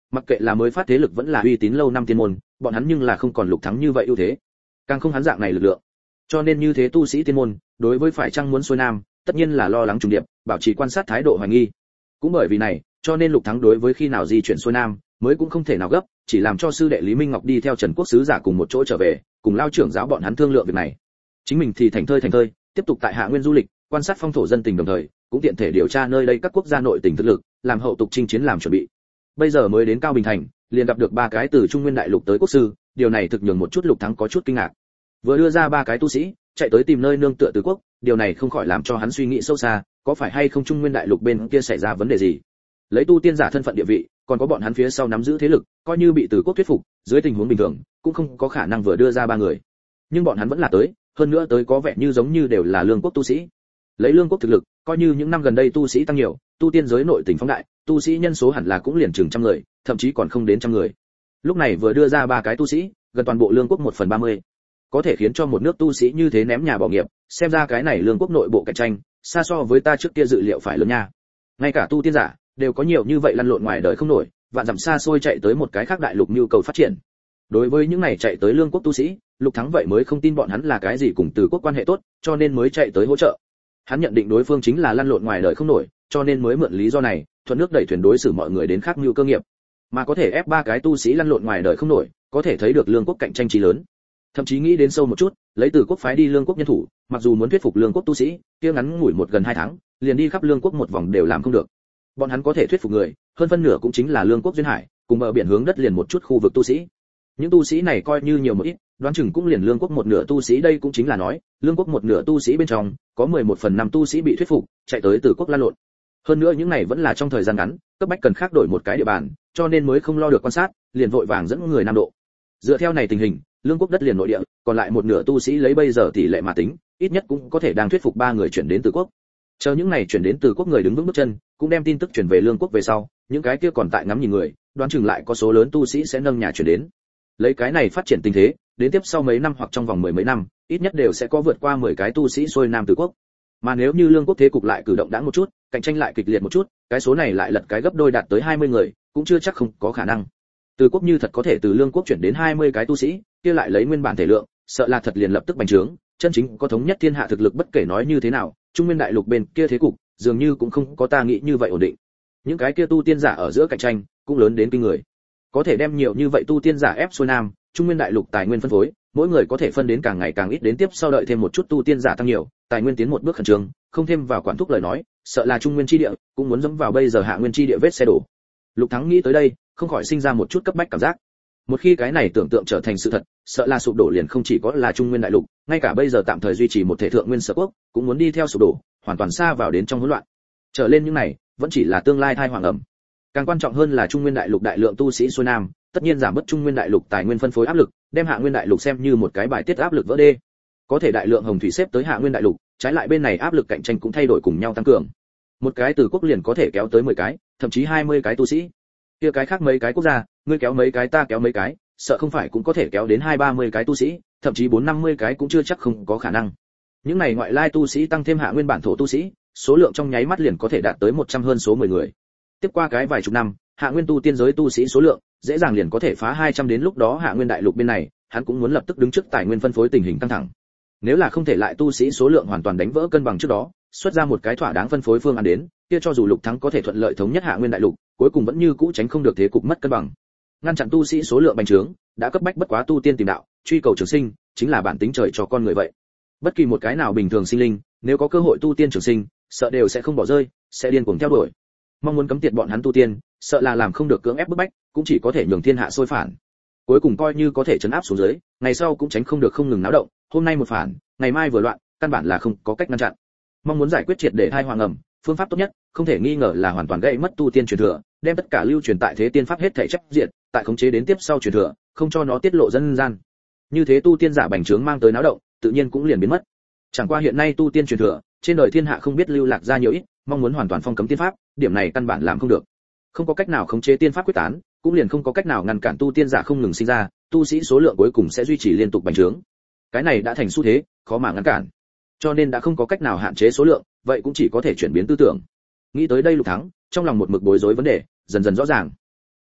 Mặc kệ là mới phát thế lực vẫn là uy tín lâu năm tiên môn, bọn hắn nhưng là không còn Lục Thắng như vậy ưu thế, càng không hắn dạng này lực lượng. Cho nên như thế tu sĩ tiên môn, đối với phải chăng muốn xuôi nam, tất nhiên là lo lắng trùng điệp, bảo trì quan sát thái độ hoài nghi. Cũng bởi vì này, cho nên Lục Thắng đối với khi nào di chuyển xuôi nam, mới cũng không thể nào gấp, chỉ làm cho sư đệ Lý Minh Ngọc đi theo Trần Quốc sứ giả cùng một chỗ trở về, cùng lao trưởng giáo bọn hắn thương lượng việc này. Chính mình thì thành thơi thành thơi, tiếp tục tại Hạ Nguyên du lịch, quan sát phong thổ dân tình đồng thời, cũng tiện thể điều tra nơi đây các quốc gia nội tình thực lực, làm hậu tục chinh chiến làm chuẩn bị. Bây giờ mới đến Cao Bình thành, liền gặp được ba cái từ Trung Nguyên đại lục tới quốc sư, điều này thực nhường một chút Lục Thắng có chút kinh ngạc. Vừa đưa ra ba cái tu sĩ, chạy tới tìm nơi nương tựa từ quốc, điều này không khỏi làm cho hắn suy nghĩ sâu xa, có phải hay không Trung Nguyên đại lục bên kia xảy ra vấn đề gì? Lấy tu tiên giả thân phận địa vị, còn có bọn hắn phía sau nắm giữ thế lực, coi như bị từ quốc thuyết phục, dưới tình huống bình thường, cũng không có khả năng vừa đưa ra ba người. Nhưng bọn hắn vẫn là tới, hơn nữa tới có vẻ như giống như đều là lương quốc tu sĩ. Lấy lương quốc thực lực, coi như những năm gần đây tu sĩ tăng nhiều, tu tiên giới nội tình phóng đại, tu sĩ nhân số hẳn là cũng liền chừng trăm người, thậm chí còn không đến trăm người. Lúc này vừa đưa ra ba cái tu sĩ, gần toàn bộ lương quốc một phần ba mươi, có thể khiến cho một nước tu sĩ như thế ném nhà bỏ nghiệp, xem ra cái này lương quốc nội bộ cạnh tranh, xa so với ta trước kia dự liệu phải lớn nha. Ngay cả tu tiên giả đều có nhiều như vậy lăn lộn ngoài đời không nổi, vạn dặm xa xôi chạy tới một cái khác đại lục nhu cầu phát triển. Đối với những này chạy tới lương quốc tu sĩ, Lục Thắng vậy mới không tin bọn hắn là cái gì cùng từ quốc quan hệ tốt, cho nên mới chạy tới hỗ trợ. Hắn nhận định đối phương chính là lăn lộn ngoài đời không nổi, cho nên mới mượn lý do này, thuận nước đẩy thuyền đối xử mọi người đến khác nhu cơ nghiệp. Mà có thể ép ba cái tu sĩ lăn lộn ngoài đời không nổi, có thể thấy được lương quốc cạnh tranh trí lớn. Thậm chí nghĩ đến sâu một chút, lấy từ quốc phái đi lương quốc nhân thủ, mặc dù muốn thuyết phục lương quốc tu sĩ, kia ngắn ngủi một gần hai tháng, liền đi khắp lương quốc một vòng đều làm không được. Bọn hắn có thể thuyết phục người, hơn phân nửa cũng chính là lương quốc duyên hải, cùng bờ biển hướng đất liền một chút khu vực tu sĩ. Những tu sĩ này coi như nhiều một ít, đoán chừng cũng liền lương quốc một nửa tu sĩ, đây cũng chính là nói, lương quốc một nửa tu sĩ bên trong, có mười một phần năm tu sĩ bị thuyết phục, chạy tới từ quốc lan lộn. Hơn nữa những này vẫn là trong thời gian ngắn, cấp bách cần khác đổi một cái địa bàn, cho nên mới không lo được quan sát, liền vội vàng dẫn người Nam Độ. Dựa theo này tình hình, lương quốc đất liền nội địa, còn lại một nửa tu sĩ lấy bây giờ tỷ lệ mà tính, ít nhất cũng có thể đang thuyết phục ba người chuyển đến từ quốc. Chờ những này chuyển đến từ quốc người đứng vững bước chân, cũng đem tin tức chuyển về lương quốc về sau, những cái kia còn tại ngắm nhìn người, đoán chừng lại có số lớn tu sĩ sẽ nâng nhà chuyển đến. Lấy cái này phát triển tình thế, đến tiếp sau mấy năm hoặc trong vòng mười mấy năm, ít nhất đều sẽ có vượt qua mười cái tu sĩ xuôi nam từ quốc. Mà nếu như lương quốc thế cục lại cử động đãng một chút, cạnh tranh lại kịch liệt một chút, cái số này lại lật cái gấp đôi đạt tới hai mươi người, cũng chưa chắc không có khả năng. Từ quốc như thật có thể từ lương quốc chuyển đến hai mươi cái tu sĩ, kia lại lấy nguyên bản thể lượng, sợ là thật liền lập tức bành trướng, chân chính có thống nhất thiên hạ thực lực. Bất kể nói như thế nào, Trung Nguyên đại lục bên kia thế cục, dường như cũng không có ta nghĩ như vậy ổn định. Những cái kia tu tiên giả ở giữa cạnh tranh, cũng lớn đến kinh người. Có thể đem nhiều như vậy tu tiên giả ép xuôi nam, Trung Nguyên đại lục tài nguyên phân phối, mỗi người có thể phân đến càng ngày càng ít, đến tiếp sau đợi thêm một chút tu tiên giả tăng nhiều, tài nguyên tiến một bước khẩn trương, không thêm vào quản thúc lời nói, sợ là Trung Nguyên chi địa cũng muốn dẫm vào bây giờ Hạ Nguyên chi địa vết xe đổ. Lục Thắng nghĩ tới đây, không khỏi sinh ra một chút cấp bách cảm giác. Một khi cái này tưởng tượng trở thành sự thật, sợ là sụp đổ liền không chỉ có là Trung Nguyên đại lục, ngay cả bây giờ tạm thời duy trì một thể thượng nguyên sở quốc, cũng muốn đi theo sụp đổ, hoàn toàn xa vào đến trong hỗn loạn. Trở lên những này, vẫn chỉ là tương lai thai hoàng ẩm. Càng quan trọng hơn là Trung Nguyên đại lục đại lượng tu sĩ xuôi nam, tất nhiên giảm bớt Trung Nguyên đại lục tài nguyên phân phối áp lực, đem Hạ Nguyên đại lục xem như một cái bài tiết áp lực vỡ đê. Có thể đại lượng hồng thủy xếp tới Hạ Nguyên đại lục, trái lại bên này áp lực cạnh tranh cũng thay đổi cùng nhau tăng cường. Một cái từ quốc liền có thể kéo tới mười cái, thậm chí hai mươi cái tu sĩ. Kia cái khác mấy cái quốc gia, ngươi kéo mấy cái ta kéo mấy cái, sợ không phải cũng có thể kéo đến hai ba mươi cái tu sĩ, thậm chí bốn năm mươi cái cũng chưa chắc không có khả năng. Những này ngoại lai tu sĩ tăng thêm Hạ Nguyên bản thổ tu sĩ, số lượng trong nháy mắt liền có thể đạt tới một trăm hơn số mười người. Tiếp qua cái vài chục năm, Hạ Nguyên tu tiên giới tu sĩ số lượng dễ dàng liền có thể phá hai trăm, đến lúc đó Hạ Nguyên đại lục bên này, hắn cũng muốn lập tức đứng trước tài nguyên phân phối tình hình căng thẳng. Nếu là không thể lại tu sĩ số lượng hoàn toàn đánh vỡ cân bằng trước đó, xuất ra một cái thỏa đáng phân phối phương án đến, kia cho dù Lục Thắng có thể thuận lợi thống nhất Hạ Nguyên đại lục, cuối cùng vẫn như cũ tránh không được thế cục mất cân bằng. Ngăn chặn tu sĩ số lượng bành trướng, đã cấp bách bất quá tu tiên tìm đạo, truy cầu trường sinh, chính là bản tính trời cho con người vậy. Bất kỳ một cái nào bình thường sinh linh, nếu có cơ hội tu tiên trường sinh, sợ đều sẽ không bỏ rơi, sẽ điên cuồng theo đuổi. Mong muốn cấm tiệt bọn hắn tu tiên, sợ là làm không được, cưỡng ép bức bách, cũng chỉ có thể nhường thiên hạ sôi phản. Cuối cùng coi như có thể trấn áp xuống dưới, ngày sau cũng tránh không được không ngừng náo động, hôm nay một phản, ngày mai vừa loạn, căn bản là không có cách ngăn chặn. Mong muốn giải quyết triệt để thai hoàng ẩm, phương pháp tốt nhất, không thể nghi ngờ là hoàn toàn gãy mất tu tiên truyền thừa, đem tất cả lưu truyền tại thế tiên pháp hết thảy chấp diệt, tại khống chế đến tiếp sau truyền thừa, không cho nó tiết lộ dân gian. Như thế tu tiên giả bành trướng mang tới náo động, tự nhiên cũng liền biến mất. Chẳng qua hiện nay tu tiên truyền thừa, trên đời thiên hạ không biết lưu lạc ra nhiều ít, mong muốn hoàn toàn phong cấm tiên pháp, điểm này căn bản làm không được. Không có cách nào khống chế tiên pháp quyết tán, cũng liền không có cách nào ngăn cản tu tiên giả không ngừng sinh ra, tu sĩ số lượng cuối cùng sẽ duy trì liên tục bành trướng. Cái này đã thành xu thế, khó mà ngăn cản. Cho nên đã không có cách nào hạn chế số lượng, vậy cũng chỉ có thể chuyển biến tư tưởng. Nghĩ tới đây Lục Thắng, trong lòng một mực bối rối vấn đề dần dần rõ ràng.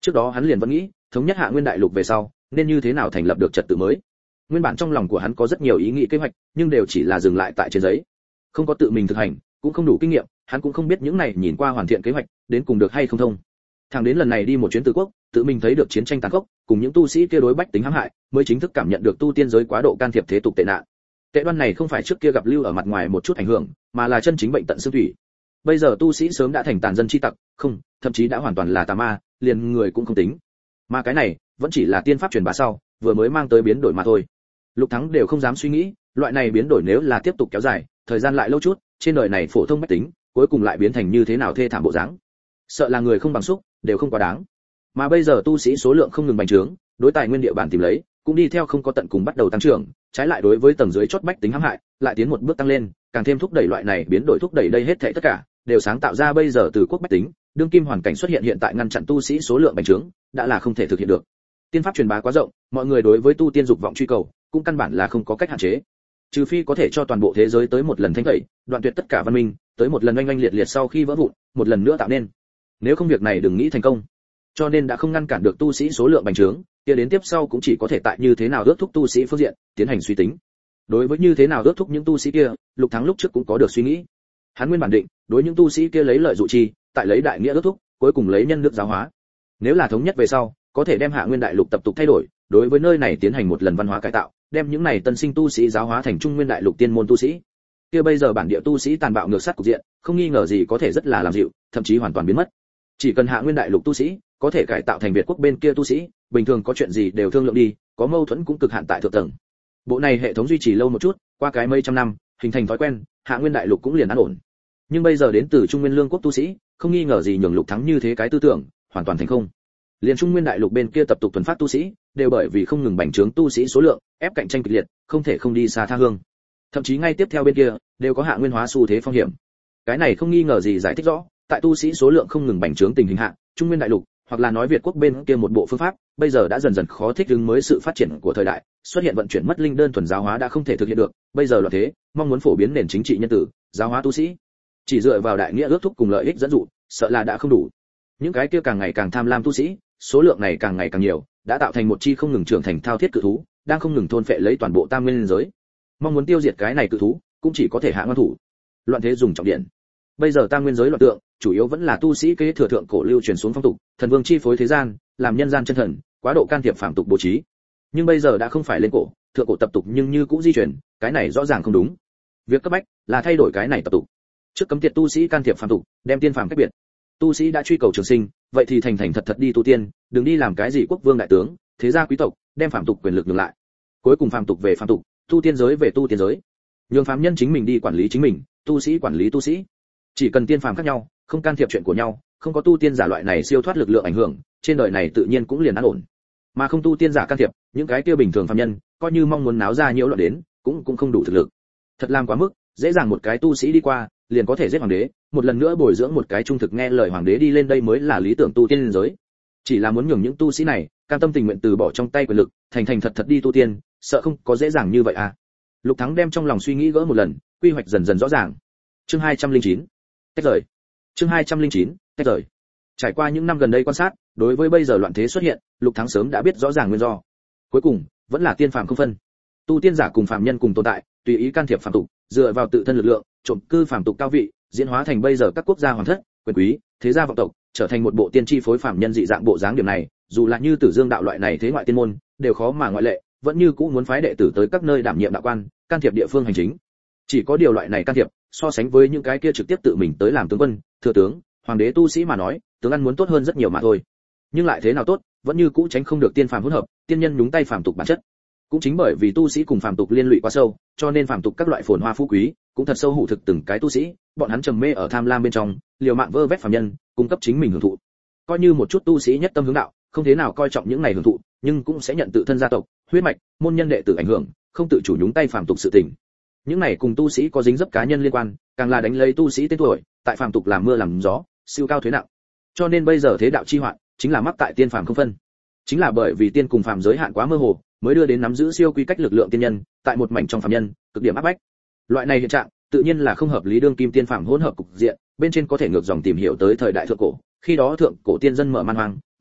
Trước đó hắn liền vẫn nghĩ, thống nhất Hạ Nguyên đại lục về sau, nên như thế nào thành lập được trật tự mới. Nguyên bản trong lòng của hắn có rất nhiều ý nghĩ kế hoạch, nhưng đều chỉ là dừng lại tại trên giấy, không có tự mình thực hành, cũng không đủ kinh nghiệm, hắn cũng không biết những này nhìn qua hoàn thiện kế hoạch, đến cùng được hay không thông. Thẳng đến lần này đi một chuyến Từ Quốc, tự mình thấy được chiến tranh tàn khốc, cùng những tu sĩ kia đối bách tính hãm hại, mới chính thức cảm nhận được tu tiên giới quá độ can thiệp thế tục tệ nạn. Tệ đoan này không phải trước kia gặp lưu ở mặt ngoài một chút ảnh hưởng, mà là chân chính bệnh tận xương thủy. Bây giờ tu sĩ sớm đã thành tàn dân chi tặc, không, thậm chí đã hoàn toàn là tà ma, liền người cũng không tính. Mà cái này, vẫn chỉ là tiên pháp truyền bá sau, vừa mới mang tới biến đổi mà thôi. Lục Thắng đều không dám suy nghĩ, loại này biến đổi nếu là tiếp tục kéo dài, thời gian lại lâu chút, trên đời này phổ thông bách tính, cuối cùng lại biến thành như thế nào thê thảm bộ dáng. Sợ là người không bằng xúc, đều không quá đáng. Mà bây giờ tu sĩ số lượng không ngừng bành trướng, đối tài nguyên địa bàn tìm lấy, cũng đi theo không có tận cùng bắt đầu tăng trưởng, trái lại đối với tầng dưới chót bách tính hãm hại, lại tiến một bước tăng lên, càng thêm thúc đẩy loại này biến đổi thúc đẩy đây hết thảy tất cả, đều sáng tạo ra bây giờ Từ Quốc bách tính, đương kim hoàn cảnh xuất hiện hiện tại ngăn chặn tu sĩ số lượng bành trướng, đã là không thể thực hiện được. Tiên pháp truyền bá quá rộng, mọi người đối với tu tiên dục vọng truy cầu, cũng căn bản là không có cách hạn chế. Trừ phi có thể cho toàn bộ thế giới tới một lần thanh tẩy, đoạn tuyệt tất cả văn minh, tới một lần oanh oanh liệt liệt sau khi vỡ vụn, một lần nữa tạo nên. Nếu không việc này đừng nghĩ thành công. Cho nên đã không ngăn cản được tu sĩ số lượng bành trướng, kia đến tiếp sau cũng chỉ có thể tại như thế nào ước thúc tu sĩ phương diện, tiến hành suy tính. Đối với như thế nào ước thúc những tu sĩ kia, Lục Thắng lúc trước cũng có được suy nghĩ. Hắn nguyên bản định, đối những tu sĩ kia lấy lợi dụ chi, tại lấy đại nghĩa ước thúc, cuối cùng lấy nhân đức giáo hóa. Nếu là thống nhất về sau, có thể đem Hạ Nguyên đại lục tập tục thay đổi, đối với nơi này tiến hành một lần văn hóa cải tạo, đem những này tân sinh tu sĩ giáo hóa thành Trung Nguyên đại lục tiên môn tu sĩ. Kia bây giờ bản địa tu sĩ tàn bạo ngược sát cục diện, không nghi ngờ gì có thể rất là làm dịu, thậm chí hoàn toàn biến mất. Chỉ cần Hạ Nguyên đại lục tu sĩ có thể cải tạo thành Việt quốc bên kia tu sĩ, bình thường có chuyện gì đều thương lượng đi, có mâu thuẫn cũng cực hạn tại thượng tầng. Bộ này hệ thống duy trì lâu một chút, qua cái mấy trăm năm, hình thành thói quen, Hạ Nguyên đại lục cũng liền an ổn. Nhưng bây giờ đến từ Trung Nguyên Lương quốc tu sĩ, không nghi ngờ gì nhường Lục Thắng như thế cái tư tưởng, hoàn toàn thành không. Liên Trung Nguyên đại lục bên kia tập tục thuần phát tu sĩ, đều bởi vì không ngừng bành trướng tu sĩ số lượng, ép cạnh tranh kịch liệt, không thể không đi xa tha hương. Thậm chí ngay tiếp theo bên kia, đều có Hạ Nguyên hóa xu thế phong hiểm. Cái này không nghi ngờ gì giải thích rõ, tại tu sĩ số lượng không ngừng bành trướng tình hình hạ, Trung Nguyên đại lục, hoặc là nói Việt quốc bên kia một bộ phương pháp, bây giờ đã dần dần khó thích ứng mới sự phát triển của thời đại, xuất hiện vận chuyển mất linh đơn thuần giáo hóa đã không thể thực hiện được, bây giờ loạn thế, mong muốn phổ biến nền chính trị nhân tử, giáo hóa tu sĩ, chỉ dựa vào đại nghĩa ước thúc cùng lợi ích dẫn dụ, sợ là đã không đủ. Những cái kia càng ngày càng tham lam tu sĩ, số lượng này càng ngày càng nhiều, đã tạo thành một chi không ngừng trưởng thành thao thiết cự thú, đang không ngừng thôn phệ lấy toàn bộ tam nguyên giới. Mong muốn tiêu diệt cái này cự thú, cũng chỉ có thể hạ ngoan thủ. Loạn thế dùng trọng điện. Bây giờ tam nguyên giới loạn tượng, chủ yếu vẫn là tu sĩ kế thừa thượng cổ lưu truyền xuống phong tục, thần vương chi phối thế gian, làm nhân gian chân thần, quá độ can thiệp phạm tục bố trí. Nhưng bây giờ đã không phải lên cổ, thượng cổ tập tục nhưng như cũng di chuyển, cái này rõ ràng không đúng. Việc cấp bách là thay đổi cái này tập tục. Trước cấm tiệt tu sĩ can thiệp phạm tục, đem tiên phàm cách biệt. Tu sĩ đã truy cầu trường sinh, vậy thì thành thành thật thật đi tu tiên, đừng đi làm cái gì quốc vương đại tướng, thế gia quý tộc, đem phạm tục quyền lực ngược lại. Cuối cùng phạm tục về phạm tục, tu tiên giới về tu tiên giới. Nhường phàm nhân chính mình đi quản lý chính mình, tu sĩ quản lý tu sĩ. Chỉ cần tiên phàm khác nhau, không can thiệp chuyện của nhau, không có tu tiên giả loại này siêu thoát lực lượng ảnh hưởng, trên đời này tự nhiên cũng liền an ổn. Mà không tu tiên giả can thiệp, những cái kia bình thường phàm nhân, coi như mong muốn náo ra nhiễu loạn đến, cũng cũng không đủ thực lực. Thật làm quá mức, dễ dàng một cái tu sĩ đi qua, liền có thể giết hoàng đế, một lần nữa bồi dưỡng một cái trung thực nghe lời hoàng đế đi lên, đây mới là lý tưởng tu tiên giới. Chỉ là muốn nhường những tu sĩ này cam tâm tình nguyện từ bỏ trong tay quyền lực, thành thành thật thật đi tu tiên, sợ không có dễ dàng như vậy à. Lục Thắng đem trong lòng suy nghĩ gỡ một lần, quy hoạch dần dần rõ ràng. Chương hai trăm lẻ chín, tách rời. Chương hai trăm lẻ chín, tách rời. Trải qua những năm gần đây quan sát, đối với bây giờ loạn thế xuất hiện, Lục Thắng sớm đã biết rõ ràng nguyên do. Cuối cùng, vẫn là tiên phàm không phân. Tu tiên giả cùng phàm nhân cùng tồn tại, tùy ý can thiệp phàm tục, dựa vào tự thân lực lượng, trộm cư phàm tục cao vị, diễn hóa thành bây giờ các quốc gia hoàng thất, quyền quý, thế gia vọng tộc, trở thành một bộ tiên chi phối phàm nhân dị dạng bộ dáng. Điểm này, dù là như Tử Dương đạo loại này thế ngoại tiên môn, đều khó mà ngoại lệ, vẫn như cũ muốn phái đệ tử tới các nơi đảm nhiệm đạo quan, can thiệp địa phương hành chính. Chỉ có điều loại này can thiệp, so sánh với những cái kia trực tiếp tự mình tới làm tướng quân, thừa tướng, hoàng đế tu sĩ mà nói, tướng ăn muốn tốt hơn rất nhiều mà thôi. Nhưng lại thế nào tốt, vẫn như cũ tránh không được tiên phàm hỗn hợp, tiên nhân nhúng tay phàm tục bản chất. Cũng chính bởi vì tu sĩ cùng phàm tục liên lụy quá sâu, cho nên phàm tục các loại phồn hoa phú quý cũng thật sâu hủ thực từng cái tu sĩ, bọn hắn trầm mê ở tham lam bên trong, liều mạng vơ vét phàm nhân, cung cấp chính mình hưởng thụ. Coi như một chút tu sĩ nhất tâm hướng đạo, không thế nào coi trọng những này hưởng thụ, nhưng cũng sẽ nhận tự thân gia tộc, huyết mạch, môn nhân đệ tử ảnh hưởng, không tự chủ nhúng tay phàm tục sự tình. Những này cùng tu sĩ có dính dấp cá nhân liên quan, càng là đánh lấy tu sĩ tên tuổi, tại phàm tục làm mưa làm gió, siêu cao thuế nặng. Cho nên bây giờ thế đạo chi hoạn, chính là mắc tại tiên phàm không phân. Chính là bởi vì tiên cùng phàm giới hạn quá mơ hồ, mới đưa đến nắm giữ siêu quy cách lực lượng tiên nhân, tại một mảnh trong phàm nhân, cực điểm áp bách. Loại này hiện trạng, tự nhiên là không hợp lý, đương kim tiên phàm hỗn hợp cục diện, bên trên có thể ngược dòng tìm hiểu tới thời đại thượng cổ, khi đó thượng cổ tiên dân mở man hoang,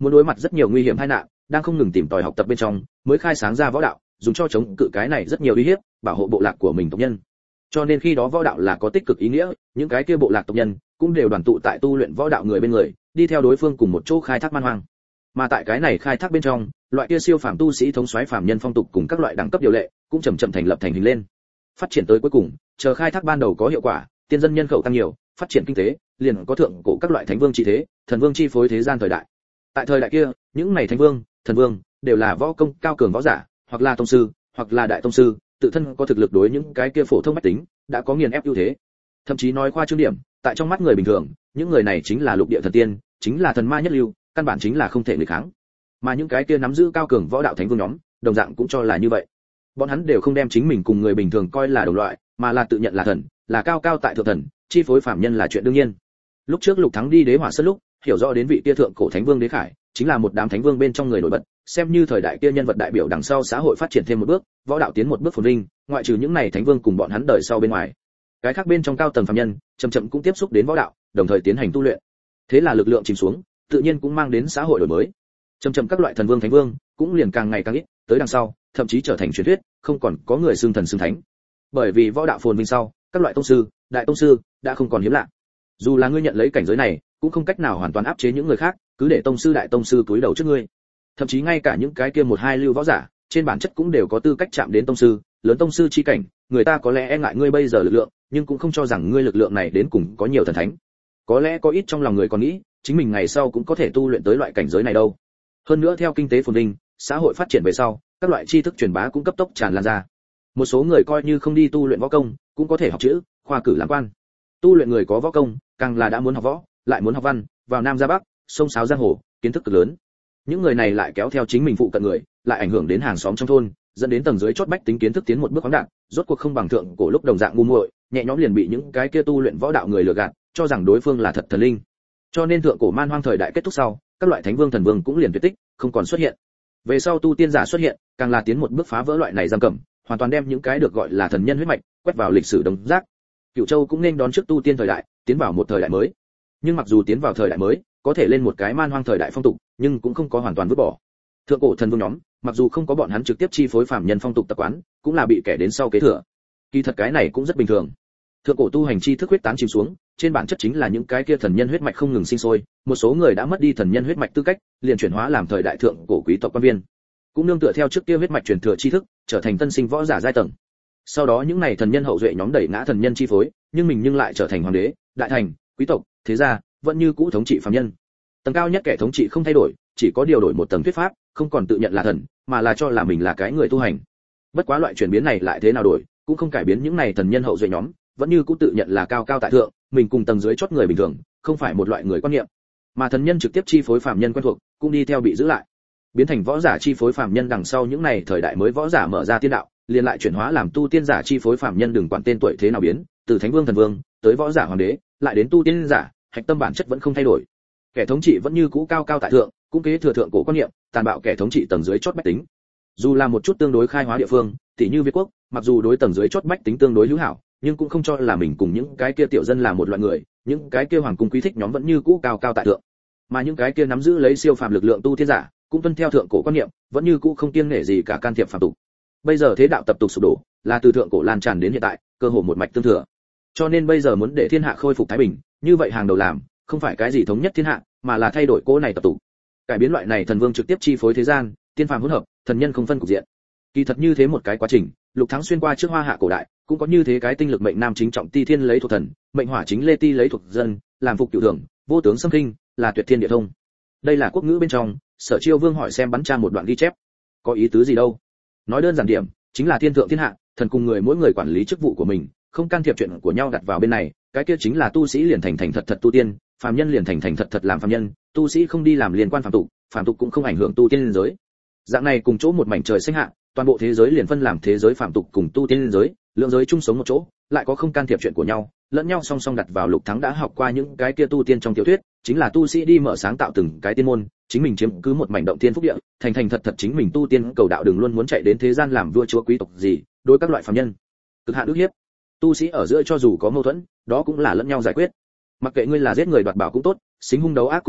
muốn đối mặt rất nhiều nguy hiểm tai nạn, đang không ngừng tìm tòi học tập bên trong, mới khai sáng ra võ đạo, dùng cho chống cự cái này rất nhiều uy hiếp, bảo hộ bộ lạc của mình tộc nhân. Cho nên khi đó võ đạo là có tích cực ý nghĩa, những cái kia bộ lạc tộc nhân cũng đều đoàn tụ tại tu luyện võ đạo người bên người, đi theo đối phương cùng một chỗ khai thác man hoang. Mà tại cái này khai thác bên trong, loại kia siêu phàm tu sĩ thống soái phàm nhân phong tục cùng các loại đẳng cấp điều lệ, cũng chậm chậm thành lập thành hình lên. Phát triển tới cuối cùng, chờ khai thác ban đầu có hiệu quả, tiên dân nhân khẩu tăng nhiều, phát triển kinh tế, liền có thượng cổ các loại thánh vương trị thế, thần vương chi phối thế gian thời đại. Tại thời đại kia, những này thánh vương, thần vương đều là võ công cao cường võ giả, hoặc là tông sư, hoặc là đại tông sư, tự thân có thực lực đối những cái kia phổ thông bách tính, đã có nghiền ép ưu thế. Thậm chí nói khoa trương điểm, tại trong mắt người bình thường, những người này chính là lục địa thần tiên, chính là thần ma nhất lưu, căn bản chính là không thể nghịch kháng. Mà những cái kia nắm giữ cao cường võ đạo thánh vương nhóm, đồng dạng cũng cho là như vậy. Bọn hắn đều không đem chính mình cùng người bình thường coi là đồng loại, mà là tự nhận là thần, là cao cao tại thượng thần, chi phối phàm nhân là chuyện đương nhiên. Lúc trước Lục Thắng đi Đế Hỏa Sơn lúc, hiểu rõ đến vị kia thượng cổ thánh vương Đế Khải, chính là một đám thánh vương bên trong người nổi bật, xem như thời đại kia nhân vật đại biểu đằng sau xã hội phát triển thêm một bước, võ đạo tiến một bước phồn vinh, ngoại trừ những này thánh vương cùng bọn hắn đời sau bên ngoài, cái khác bên trong cao tầng phàm nhân, chậm chậm cũng tiếp xúc đến võ đạo, đồng thời tiến hành tu luyện. Thế là lực lượng chìm xuống, tự nhiên cũng mang đến xã hội đổi mới. Chậm chậm các loại thần vương thánh vương cũng liền càng ngày càng ít, tới đằng sau, thậm chí trở thành truyền thuyết, không còn có người xưng thần xưng thánh. Bởi vì võ đạo phồn vinh sau, các loại tông sư, đại tông sư đã không còn hiếm lạ. Dù là ngươi nhận lấy cảnh giới này, cũng không cách nào hoàn toàn áp chế những người khác, cứ để tông sư đại tông sư cúi đầu trước ngươi. Thậm chí ngay cả những cái kia một hai lưu võ giả, trên bản chất cũng đều có tư cách chạm đến tông sư, lớn tông sư chi cảnh, người ta có lẽ e ngại ngươi bây giờ lực lượng, nhưng cũng không cho rằng ngươi lực lượng này đến cùng có nhiều thần thánh. Có lẽ có ít trong lòng người còn nghĩ, chính mình ngày sau cũng có thể tu luyện tới loại cảnh giới này đâu. Hơn nữa theo kinh tế phồn vinh, xã hội phát triển về sau, các loại tri thức truyền bá cũng cấp tốc tràn lan ra. Một số người coi như không đi tu luyện võ công, cũng có thể học chữ, khoa cử làm quan. Tu luyện người có võ công, càng là đã muốn học võ, lại muốn học văn, vào nam ra bắc, sông sáo giang hồ, kiến thức cực lớn. Những người này lại kéo theo chính mình phụ cận người, lại ảnh hưởng đến hàng xóm trong thôn, dẫn đến tầng dưới chót bách tính kiến thức tiến một bước khoáng đạt, rốt cuộc không bằng thượng cổ lúc đồng dạng ngu muội, nhẹ nhõm liền bị những cái kia tu luyện võ đạo người lừa gạt, cho rằng đối phương là thật thần linh. Cho nên thượng cổ man hoang thời đại kết thúc sau, các loại thánh vương thần vương cũng liền tuyệt tích, không còn xuất hiện. Về sau tu tiên giả xuất hiện, càng là tiến một bước phá vỡ loại này giam cầm, hoàn toàn đem những cái được gọi là thần nhân huyết mạch quét vào lịch sử đồng giác. Cửu Châu cũng nên đón trước tu tiên thời đại, tiến vào một thời đại mới. Nhưng mặc dù tiến vào thời đại mới, có thể lên một cái man hoang thời đại phong tục, nhưng cũng không có hoàn toàn vứt bỏ. Thượng cổ thần vương nhóm, mặc dù không có bọn hắn trực tiếp chi phối phàm nhân phong tục tập quán, cũng là bị kẻ đến sau kế thừa. Kỳ thật cái này cũng rất bình thường. Thượng cổ tu hành chi thức huyết tán chìm xuống, trên bản chất chính là những cái kia thần nhân huyết mạch không ngừng sinh sôi, một số người đã mất đi thần nhân huyết mạch tư cách, liền chuyển hóa làm thời đại thượng cổ quý tộc quan viên. Cũng nương tựa theo trước kia huyết mạch truyền thừa chi thức, trở thành tân sinh võ giả giai tầng. Sau đó những này thần nhân hậu duệ nhóm đẩy ngã thần nhân chi phối, nhưng mình nhưng lại trở thành hoàng đế, đại thành, quý tộc, thế gia, vẫn như cũ thống trị phàm nhân. Tầng cao nhất kẻ thống trị không thay đổi, chỉ có điều đổi một tầng thuyết pháp, không còn tự nhận là thần, mà là cho là mình là cái người tu hành. Bất quá loại chuyển biến này lại thế nào đổi, cũng không cải biến những này thần nhân hậu duệ nhóm, vẫn như cũ tự nhận là cao cao tại thượng, mình cùng tầng dưới chót người bình thường, không phải một loại người quan niệm. Mà thần nhân trực tiếp chi phối phàm nhân quen thuộc, cũng đi theo bị giữ lại. Biến thành võ giả chi phối phàm nhân đằng sau những này thời đại mới võ giả mở ra tiên đạo, liền lại chuyển hóa làm tu tiên giả chi phối phàm nhân đừng quản tên tuổi thế nào biến, từ thánh vương thần vương tới võ giả hoàng đế, lại đến tu tiên giả, hạch tâm bản chất vẫn không thay đổi. Kẻ thống trị vẫn như cũ cao cao tại thượng, cũng kế thừa thượng cổ quan niệm, tàn bạo kẻ thống trị tầng dưới chót bách tính. Dù là một chút tương đối khai hóa địa phương, tỉ như Việt quốc, mặc dù đối tầng dưới chót bách tính tương đối hữu hảo, nhưng cũng không cho là mình cùng những cái kia tiểu dân là một loại người, những cái kia hoàng cung quý thích nhóm vẫn như cũ cao cao tại thượng. Mà những cái kia nắm giữ lấy siêu phàm lực lượng tu tiên giả, cũng tuân theo thượng cổ quan niệm, vẫn như cũ không kiêng nể gì cả can thiệp phàm tục. Bây giờ thế đạo tập tục sụp đổ, là từ thượng cổ lan tràn đến hiện tại, cơ hồ một mạch tương thừa. Cho nên bây giờ muốn để thiên hạ khôi phục thái bình, như vậy hàng đầu làm, không phải cái gì thống nhất thiên hạ, mà là thay đổi cố này tập tục. Cải biến loại này thần vương trực tiếp chi phối thế gian, tiên phàm hỗn hợp, thần nhân không phân cục diện. Kỳ thật như thế một cái quá trình, Lục Thắng xuyên qua trước Hoa Hạ cổ đại, cũng có như thế cái tinh lực mệnh nam chính trọng ti thiên lấy thuộc thần, mệnh hỏa chính lê ti lấy thuộc dân, làm phục cửu thường, vô tướng xâm kinh, là tuyệt thiên địa thông. Đây là quốc ngữ bên trong, Sở Chiêu Vương hỏi xem bắn tra một đoạn ghi chép. Có ý tứ gì đâu? Nói đơn giản điểm, chính là thiên thượng thiên hạ, thần cùng người mỗi người quản lý chức vụ của mình, không can thiệp chuyện của nhau đặt vào bên này, cái kia chính là tu sĩ liền thành thành thật thật tu tiên, phàm nhân liền thành thành thật thật làm phàm nhân, tu sĩ không đi làm liên quan phàm tục, phàm tục cũng không ảnh hưởng tu tiên liên giới. Dạng này cùng chỗ một mảnh trời xanh hạ, toàn bộ thế giới liền phân làm thế giới phàm tục cùng tu tiên liên giới, lượng giới chung sống một chỗ, lại có không can thiệp chuyện của nhau, lẫn nhau song song đặt vào. Lục Thắng đã học qua những cái kia tu tiên trong tiểu thuyết, chính là tu sĩ đi mở sáng tạo từng cái tiên môn, chính mình chiếm cứ một mảnh động thiên phúc địa, thành thành thật thật chính mình tu tiên cầu đạo, đừng luôn muốn chạy đến thế gian làm vua chúa quý tộc gì, đối các loại phàm nhân cực hạn ức hiếp. Tu sĩ ở giữa cho dù có mâu thuẫn, đó cũng là lẫn nhau giải quyết. Mặc kệ ngươi là giết người đoạt bảo cũng tốt, xính hung đấu ác cũng được,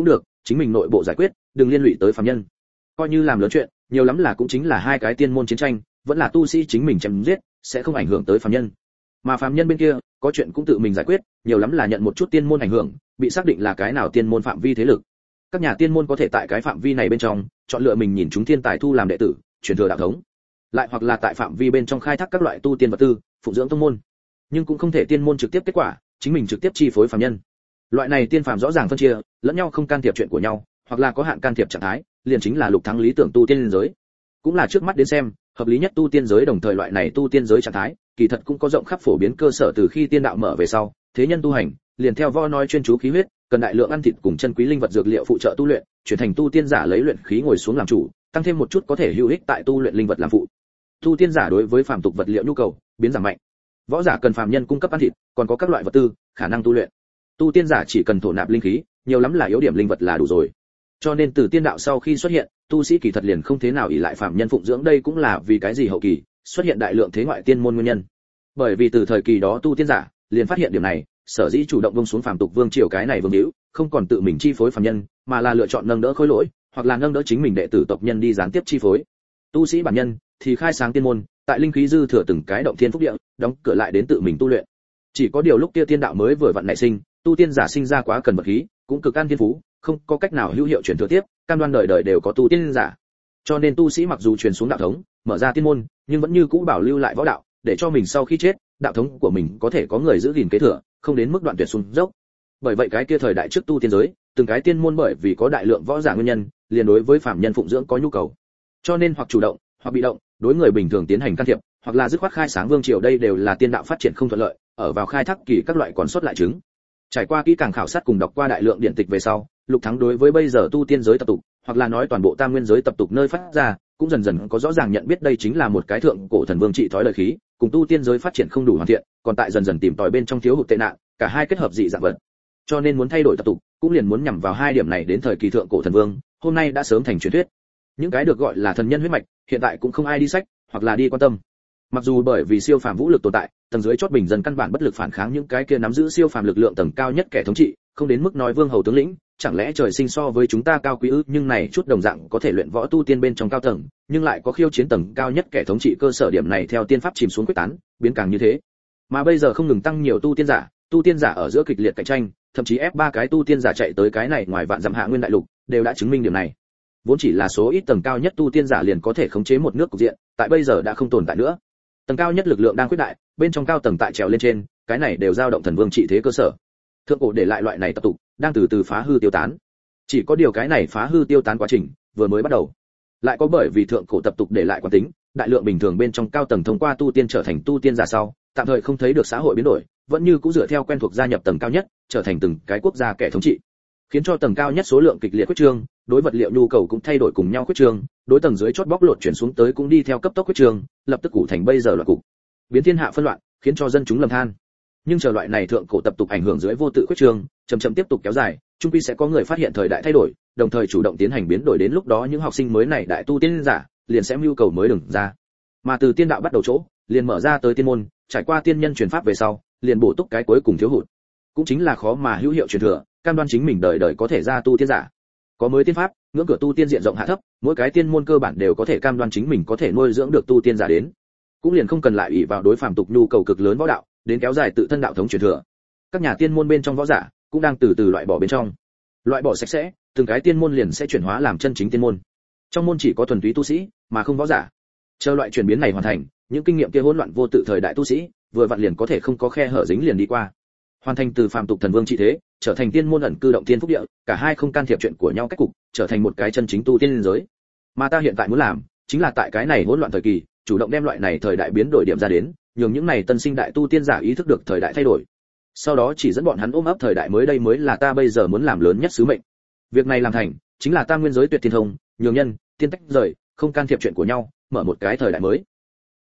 chính mình nội bộ giải quyết, đừng liên lụy tới phàm nhân. Coi như làm lớn chuyện, nhiều lắm là cũng chính là hai cái tiên môn chiến tranh, vẫn là tu sĩ chính mình chém giết, sẽ không ảnh hưởng tới phàm nhân. Mà phàm nhân bên kia, có chuyện cũng tự mình giải quyết, nhiều lắm là nhận một chút tiên môn ảnh hưởng, bị xác định là cái nào tiên môn phạm vi thế lực. Các nhà tiên môn có thể tại cái phạm vi này bên trong, chọn lựa mình nhìn chúng thiên tài thu làm đệ tử, truyền thừa đạo thống. Lại hoặc là tại phạm vi bên trong khai thác các loại tu tiên vật tư, phụng dưỡng tông môn. Nhưng cũng không thể tiên môn trực tiếp kết quả, chính mình trực tiếp chi phối phàm nhân. Loại này tiên phàm rõ ràng phân chia, lẫn nhau không can thiệp chuyện của nhau, hoặc là có hạn can thiệp trạng thái, liền chính là Lục Thắng lý tưởng tu tiên giới. Cũng là trước mắt đến xem, hợp lý nhất tu tiên giới, đồng thời loại này tu tiên giới trạng thái, kỳ thật cũng có rộng khắp phổ biến cơ sở từ khi tiên đạo mở về sau, thế nhân tu hành, liền theo võ nói chuyên chú khí huyết, cần đại lượng ăn thịt cùng chân quý linh vật dược liệu phụ trợ tu luyện, chuyển thành tu tiên giả lấy luyện khí ngồi xuống làm chủ, tăng thêm một chút có thể hữu ích tại tu luyện linh vật làm phụ. Tu tiên giả đối với phàm tục vật liệu nhu cầu biến giảm mạnh. Võ giả cần phàm nhân cung cấp ăn thịt, còn có các loại vật tư, khả năng tu luyện. Tu tiên giả chỉ cần thổ nạp linh khí, nhiều lắm là yếu điểm linh vật là đủ rồi. Cho nên từ tiên đạo sau khi xuất hiện, tu sĩ kỳ thật liền không thế nào ỷ lại phàm nhân phụng dưỡng, đây cũng là vì cái gì hậu kỳ xuất hiện đại lượng thế ngoại tiên môn nguyên nhân. Bởi vì từ thời kỳ đó tu tiên giả liền phát hiện điểm này, sở dĩ chủ động buông xuống phàm tục vương triều cái này vương hữu, không còn tự mình chi phối phàm nhân, mà là lựa chọn nâng đỡ khối lỗi, hoặc là nâng đỡ chính mình đệ tử tộc nhân đi gián tiếp chi phối. Tu sĩ bản nhân thì khai sáng tiên môn, tại linh khí dư thừa từng cái động thiên phúc địa, đóng cửa lại đến tự mình tu luyện. Chỉ có điều lúc kia tiên đạo mới vừa vặn nảy sinh, tu tiên giả sinh ra quá cần vật khí, cũng cực can thiên phú, không có cách nào hữu hiệu truyền thừa tiếp, cam đoan đời đời đều có tu tiên giả. Cho nên tu sĩ mặc dù truyền xuống đạo thống, mở ra tiên môn, nhưng vẫn như cũ bảo lưu lại võ đạo, để cho mình sau khi chết, đạo thống của mình có thể có người giữ gìn kế thừa, không đến mức đoạn tuyệt xuống dốc. Bởi vậy cái kia thời đại trước tu tiên giới, từng cái tiên môn bởi vì có đại lượng võ giả nguyên nhân, liền đối với phạm nhân phụng dưỡng có nhu cầu. Cho nên hoặc chủ động, hoặc bị động, đối người bình thường tiến hành can thiệp, hoặc là dứt khoát khai sáng vương triều, đây đều là tiên đạo phát triển không thuận lợi, ở vào khai thác kỳ các loại còn sót lại chứng. Trải qua kỹ càng khảo sát cùng đọc qua đại lượng điển tịch về sau, Lục Thắng đối với bây giờ tu tiên giới tập tục, hoặc là nói toàn bộ tam nguyên giới tập tục nơi phát ra, cũng dần dần có rõ ràng nhận biết đây chính là một cái thượng cổ thần vương trị thói lời khí, cùng tu tiên giới phát triển không đủ hoàn thiện, còn tại dần dần tìm tòi bên trong thiếu hụt tệ nạn, cả hai kết hợp dị dạng vật. Cho nên muốn thay đổi tập tục, cũng liền muốn nhằm vào hai điểm này đến thời kỳ thượng cổ thần vương, hôm nay đã sớm thành truyền thuyết. Những cái được gọi là thần nhân huyết mạch, hiện tại cũng không ai đi sách, hoặc là đi quan tâm. Mặc dù bởi vì siêu phàm vũ lực tồn tại, tầng dưới chót bình dân căn bản bất lực phản kháng những cái kia nắm giữ siêu phàm lực lượng tầng cao nhất kẻ thống trị, không đến mức nói vương hầu tướng lĩnh, chẳng lẽ trời sinh so với chúng ta cao quý ư? Nhưng này chút đồng dạng có thể luyện võ tu tiên bên trong cao tầng, nhưng lại có khiêu chiến tầng cao nhất kẻ thống trị cơ sở, điểm này theo tiên pháp chìm xuống quyết tán, biến càng như thế. Mà bây giờ không ngừng tăng nhiều tu tiên giả, tu tiên giả ở giữa kịch liệt cạnh tranh, thậm chí ép ba cái tu tiên giả chạy tới cái này ngoài vạn dặm hạ nguyên đại lục, đều đã chứng minh điểm này. Vốn chỉ là số ít tầng cao nhất tu tiên giả liền có thể khống chế một nước cục diện, tại bây giờ đã không tồn tại nữa. Tầng cao nhất lực lượng đang quyết đại, bên trong cao tầng tại trèo lên trên, cái này đều dao động thần vương trị thế cơ sở. Thượng cổ để lại loại này tập tục, đang từ từ phá hư tiêu tán. Chỉ có điều cái này phá hư tiêu tán quá trình vừa mới bắt đầu. Lại có bởi vì thượng cổ tập tục để lại quán tính, đại lượng bình thường bên trong cao tầng thông qua tu tiên trở thành tu tiên giả sau, tạm thời không thấy được xã hội biến đổi, vẫn như cũ dựa theo quen thuộc gia nhập tầng cao nhất, trở thành từng cái quốc gia kẻ thống trị, khiến cho tầng cao nhất số lượng kịch liệt quyết trương, đối vật liệu nhu cầu cũng thay đổi cùng nhau quyết trương, đối tầng dưới chót bóc lột chuyển xuống tới cũng đi theo cấp tốc quyết trương, lập tức cụ thành bây giờ loạn cục, biến thiên hạ phân loạn, khiến cho dân chúng lầm than. Nhưng chờ loại này thượng cổ tập tục ảnh hưởng dưới vô tự quyết trương, chậm chậm tiếp tục kéo dài, chung quy sẽ có người phát hiện thời đại thay đổi, đồng thời chủ động tiến hành biến đổi, đến lúc đó những học sinh mới này đại tu tiên giả liền sẽ mưu cầu mới đừng ra. Mà từ tiên đạo bắt đầu chỗ, liền mở ra tới tiên môn, trải qua tiên nhân truyền pháp về sau, liền bổ túc cái cuối cùng thiếu hụt, cũng chính là khó mà hữu hiệu truyền thừa, cam đoan chính mình đời đời có thể ra tu tiên giả. Có mới tiên pháp, ngưỡng cửa tu tiên diện rộng hạ thấp, mỗi cái tiên môn cơ bản đều có thể cam đoan chính mình có thể nuôi dưỡng được tu tiên giả đến, cũng liền không cần lại ủy vào đối phàm tục nhu cầu cực lớn võ đạo, đến kéo dài tự thân đạo thống truyền thừa. Các nhà tiên môn bên trong võ giả cũng đang từ từ loại bỏ bên trong, loại bỏ sạch sẽ, từng cái tiên môn liền sẽ chuyển hóa làm chân chính tiên môn. Trong môn chỉ có thuần túy tu sĩ, mà không võ giả. Chờ loại chuyển biến này hoàn thành, những kinh nghiệm kia hỗn loạn vô tự thời đại tu sĩ, vừa vặn liền có thể không có khe hở dính liền đi qua. Hoàn thành từ phàm tục thần vương trị thế, trở thành tiên môn ẩn cư động tiên phúc địa, cả hai không can thiệp chuyện của nhau cách cục, trở thành một cái chân chính tu tiên giới. Mà ta hiện tại muốn làm, chính là tại cái này hỗn loạn thời kỳ, chủ động đem loại này thời đại biến đổi điểm ra đến, nhường những này tân sinh đại tu tiên giả ý thức được thời đại thay đổi. Sau đó chỉ dẫn bọn hắn ôm ấp thời đại mới, đây mới là ta bây giờ muốn làm lớn nhất sứ mệnh. Việc này làm thành, chính là ta nguyên giới tuyệt thiên thông, nhường nhân, tiên tách rời, không can thiệp chuyện của nhau, mở một cái thời đại mới.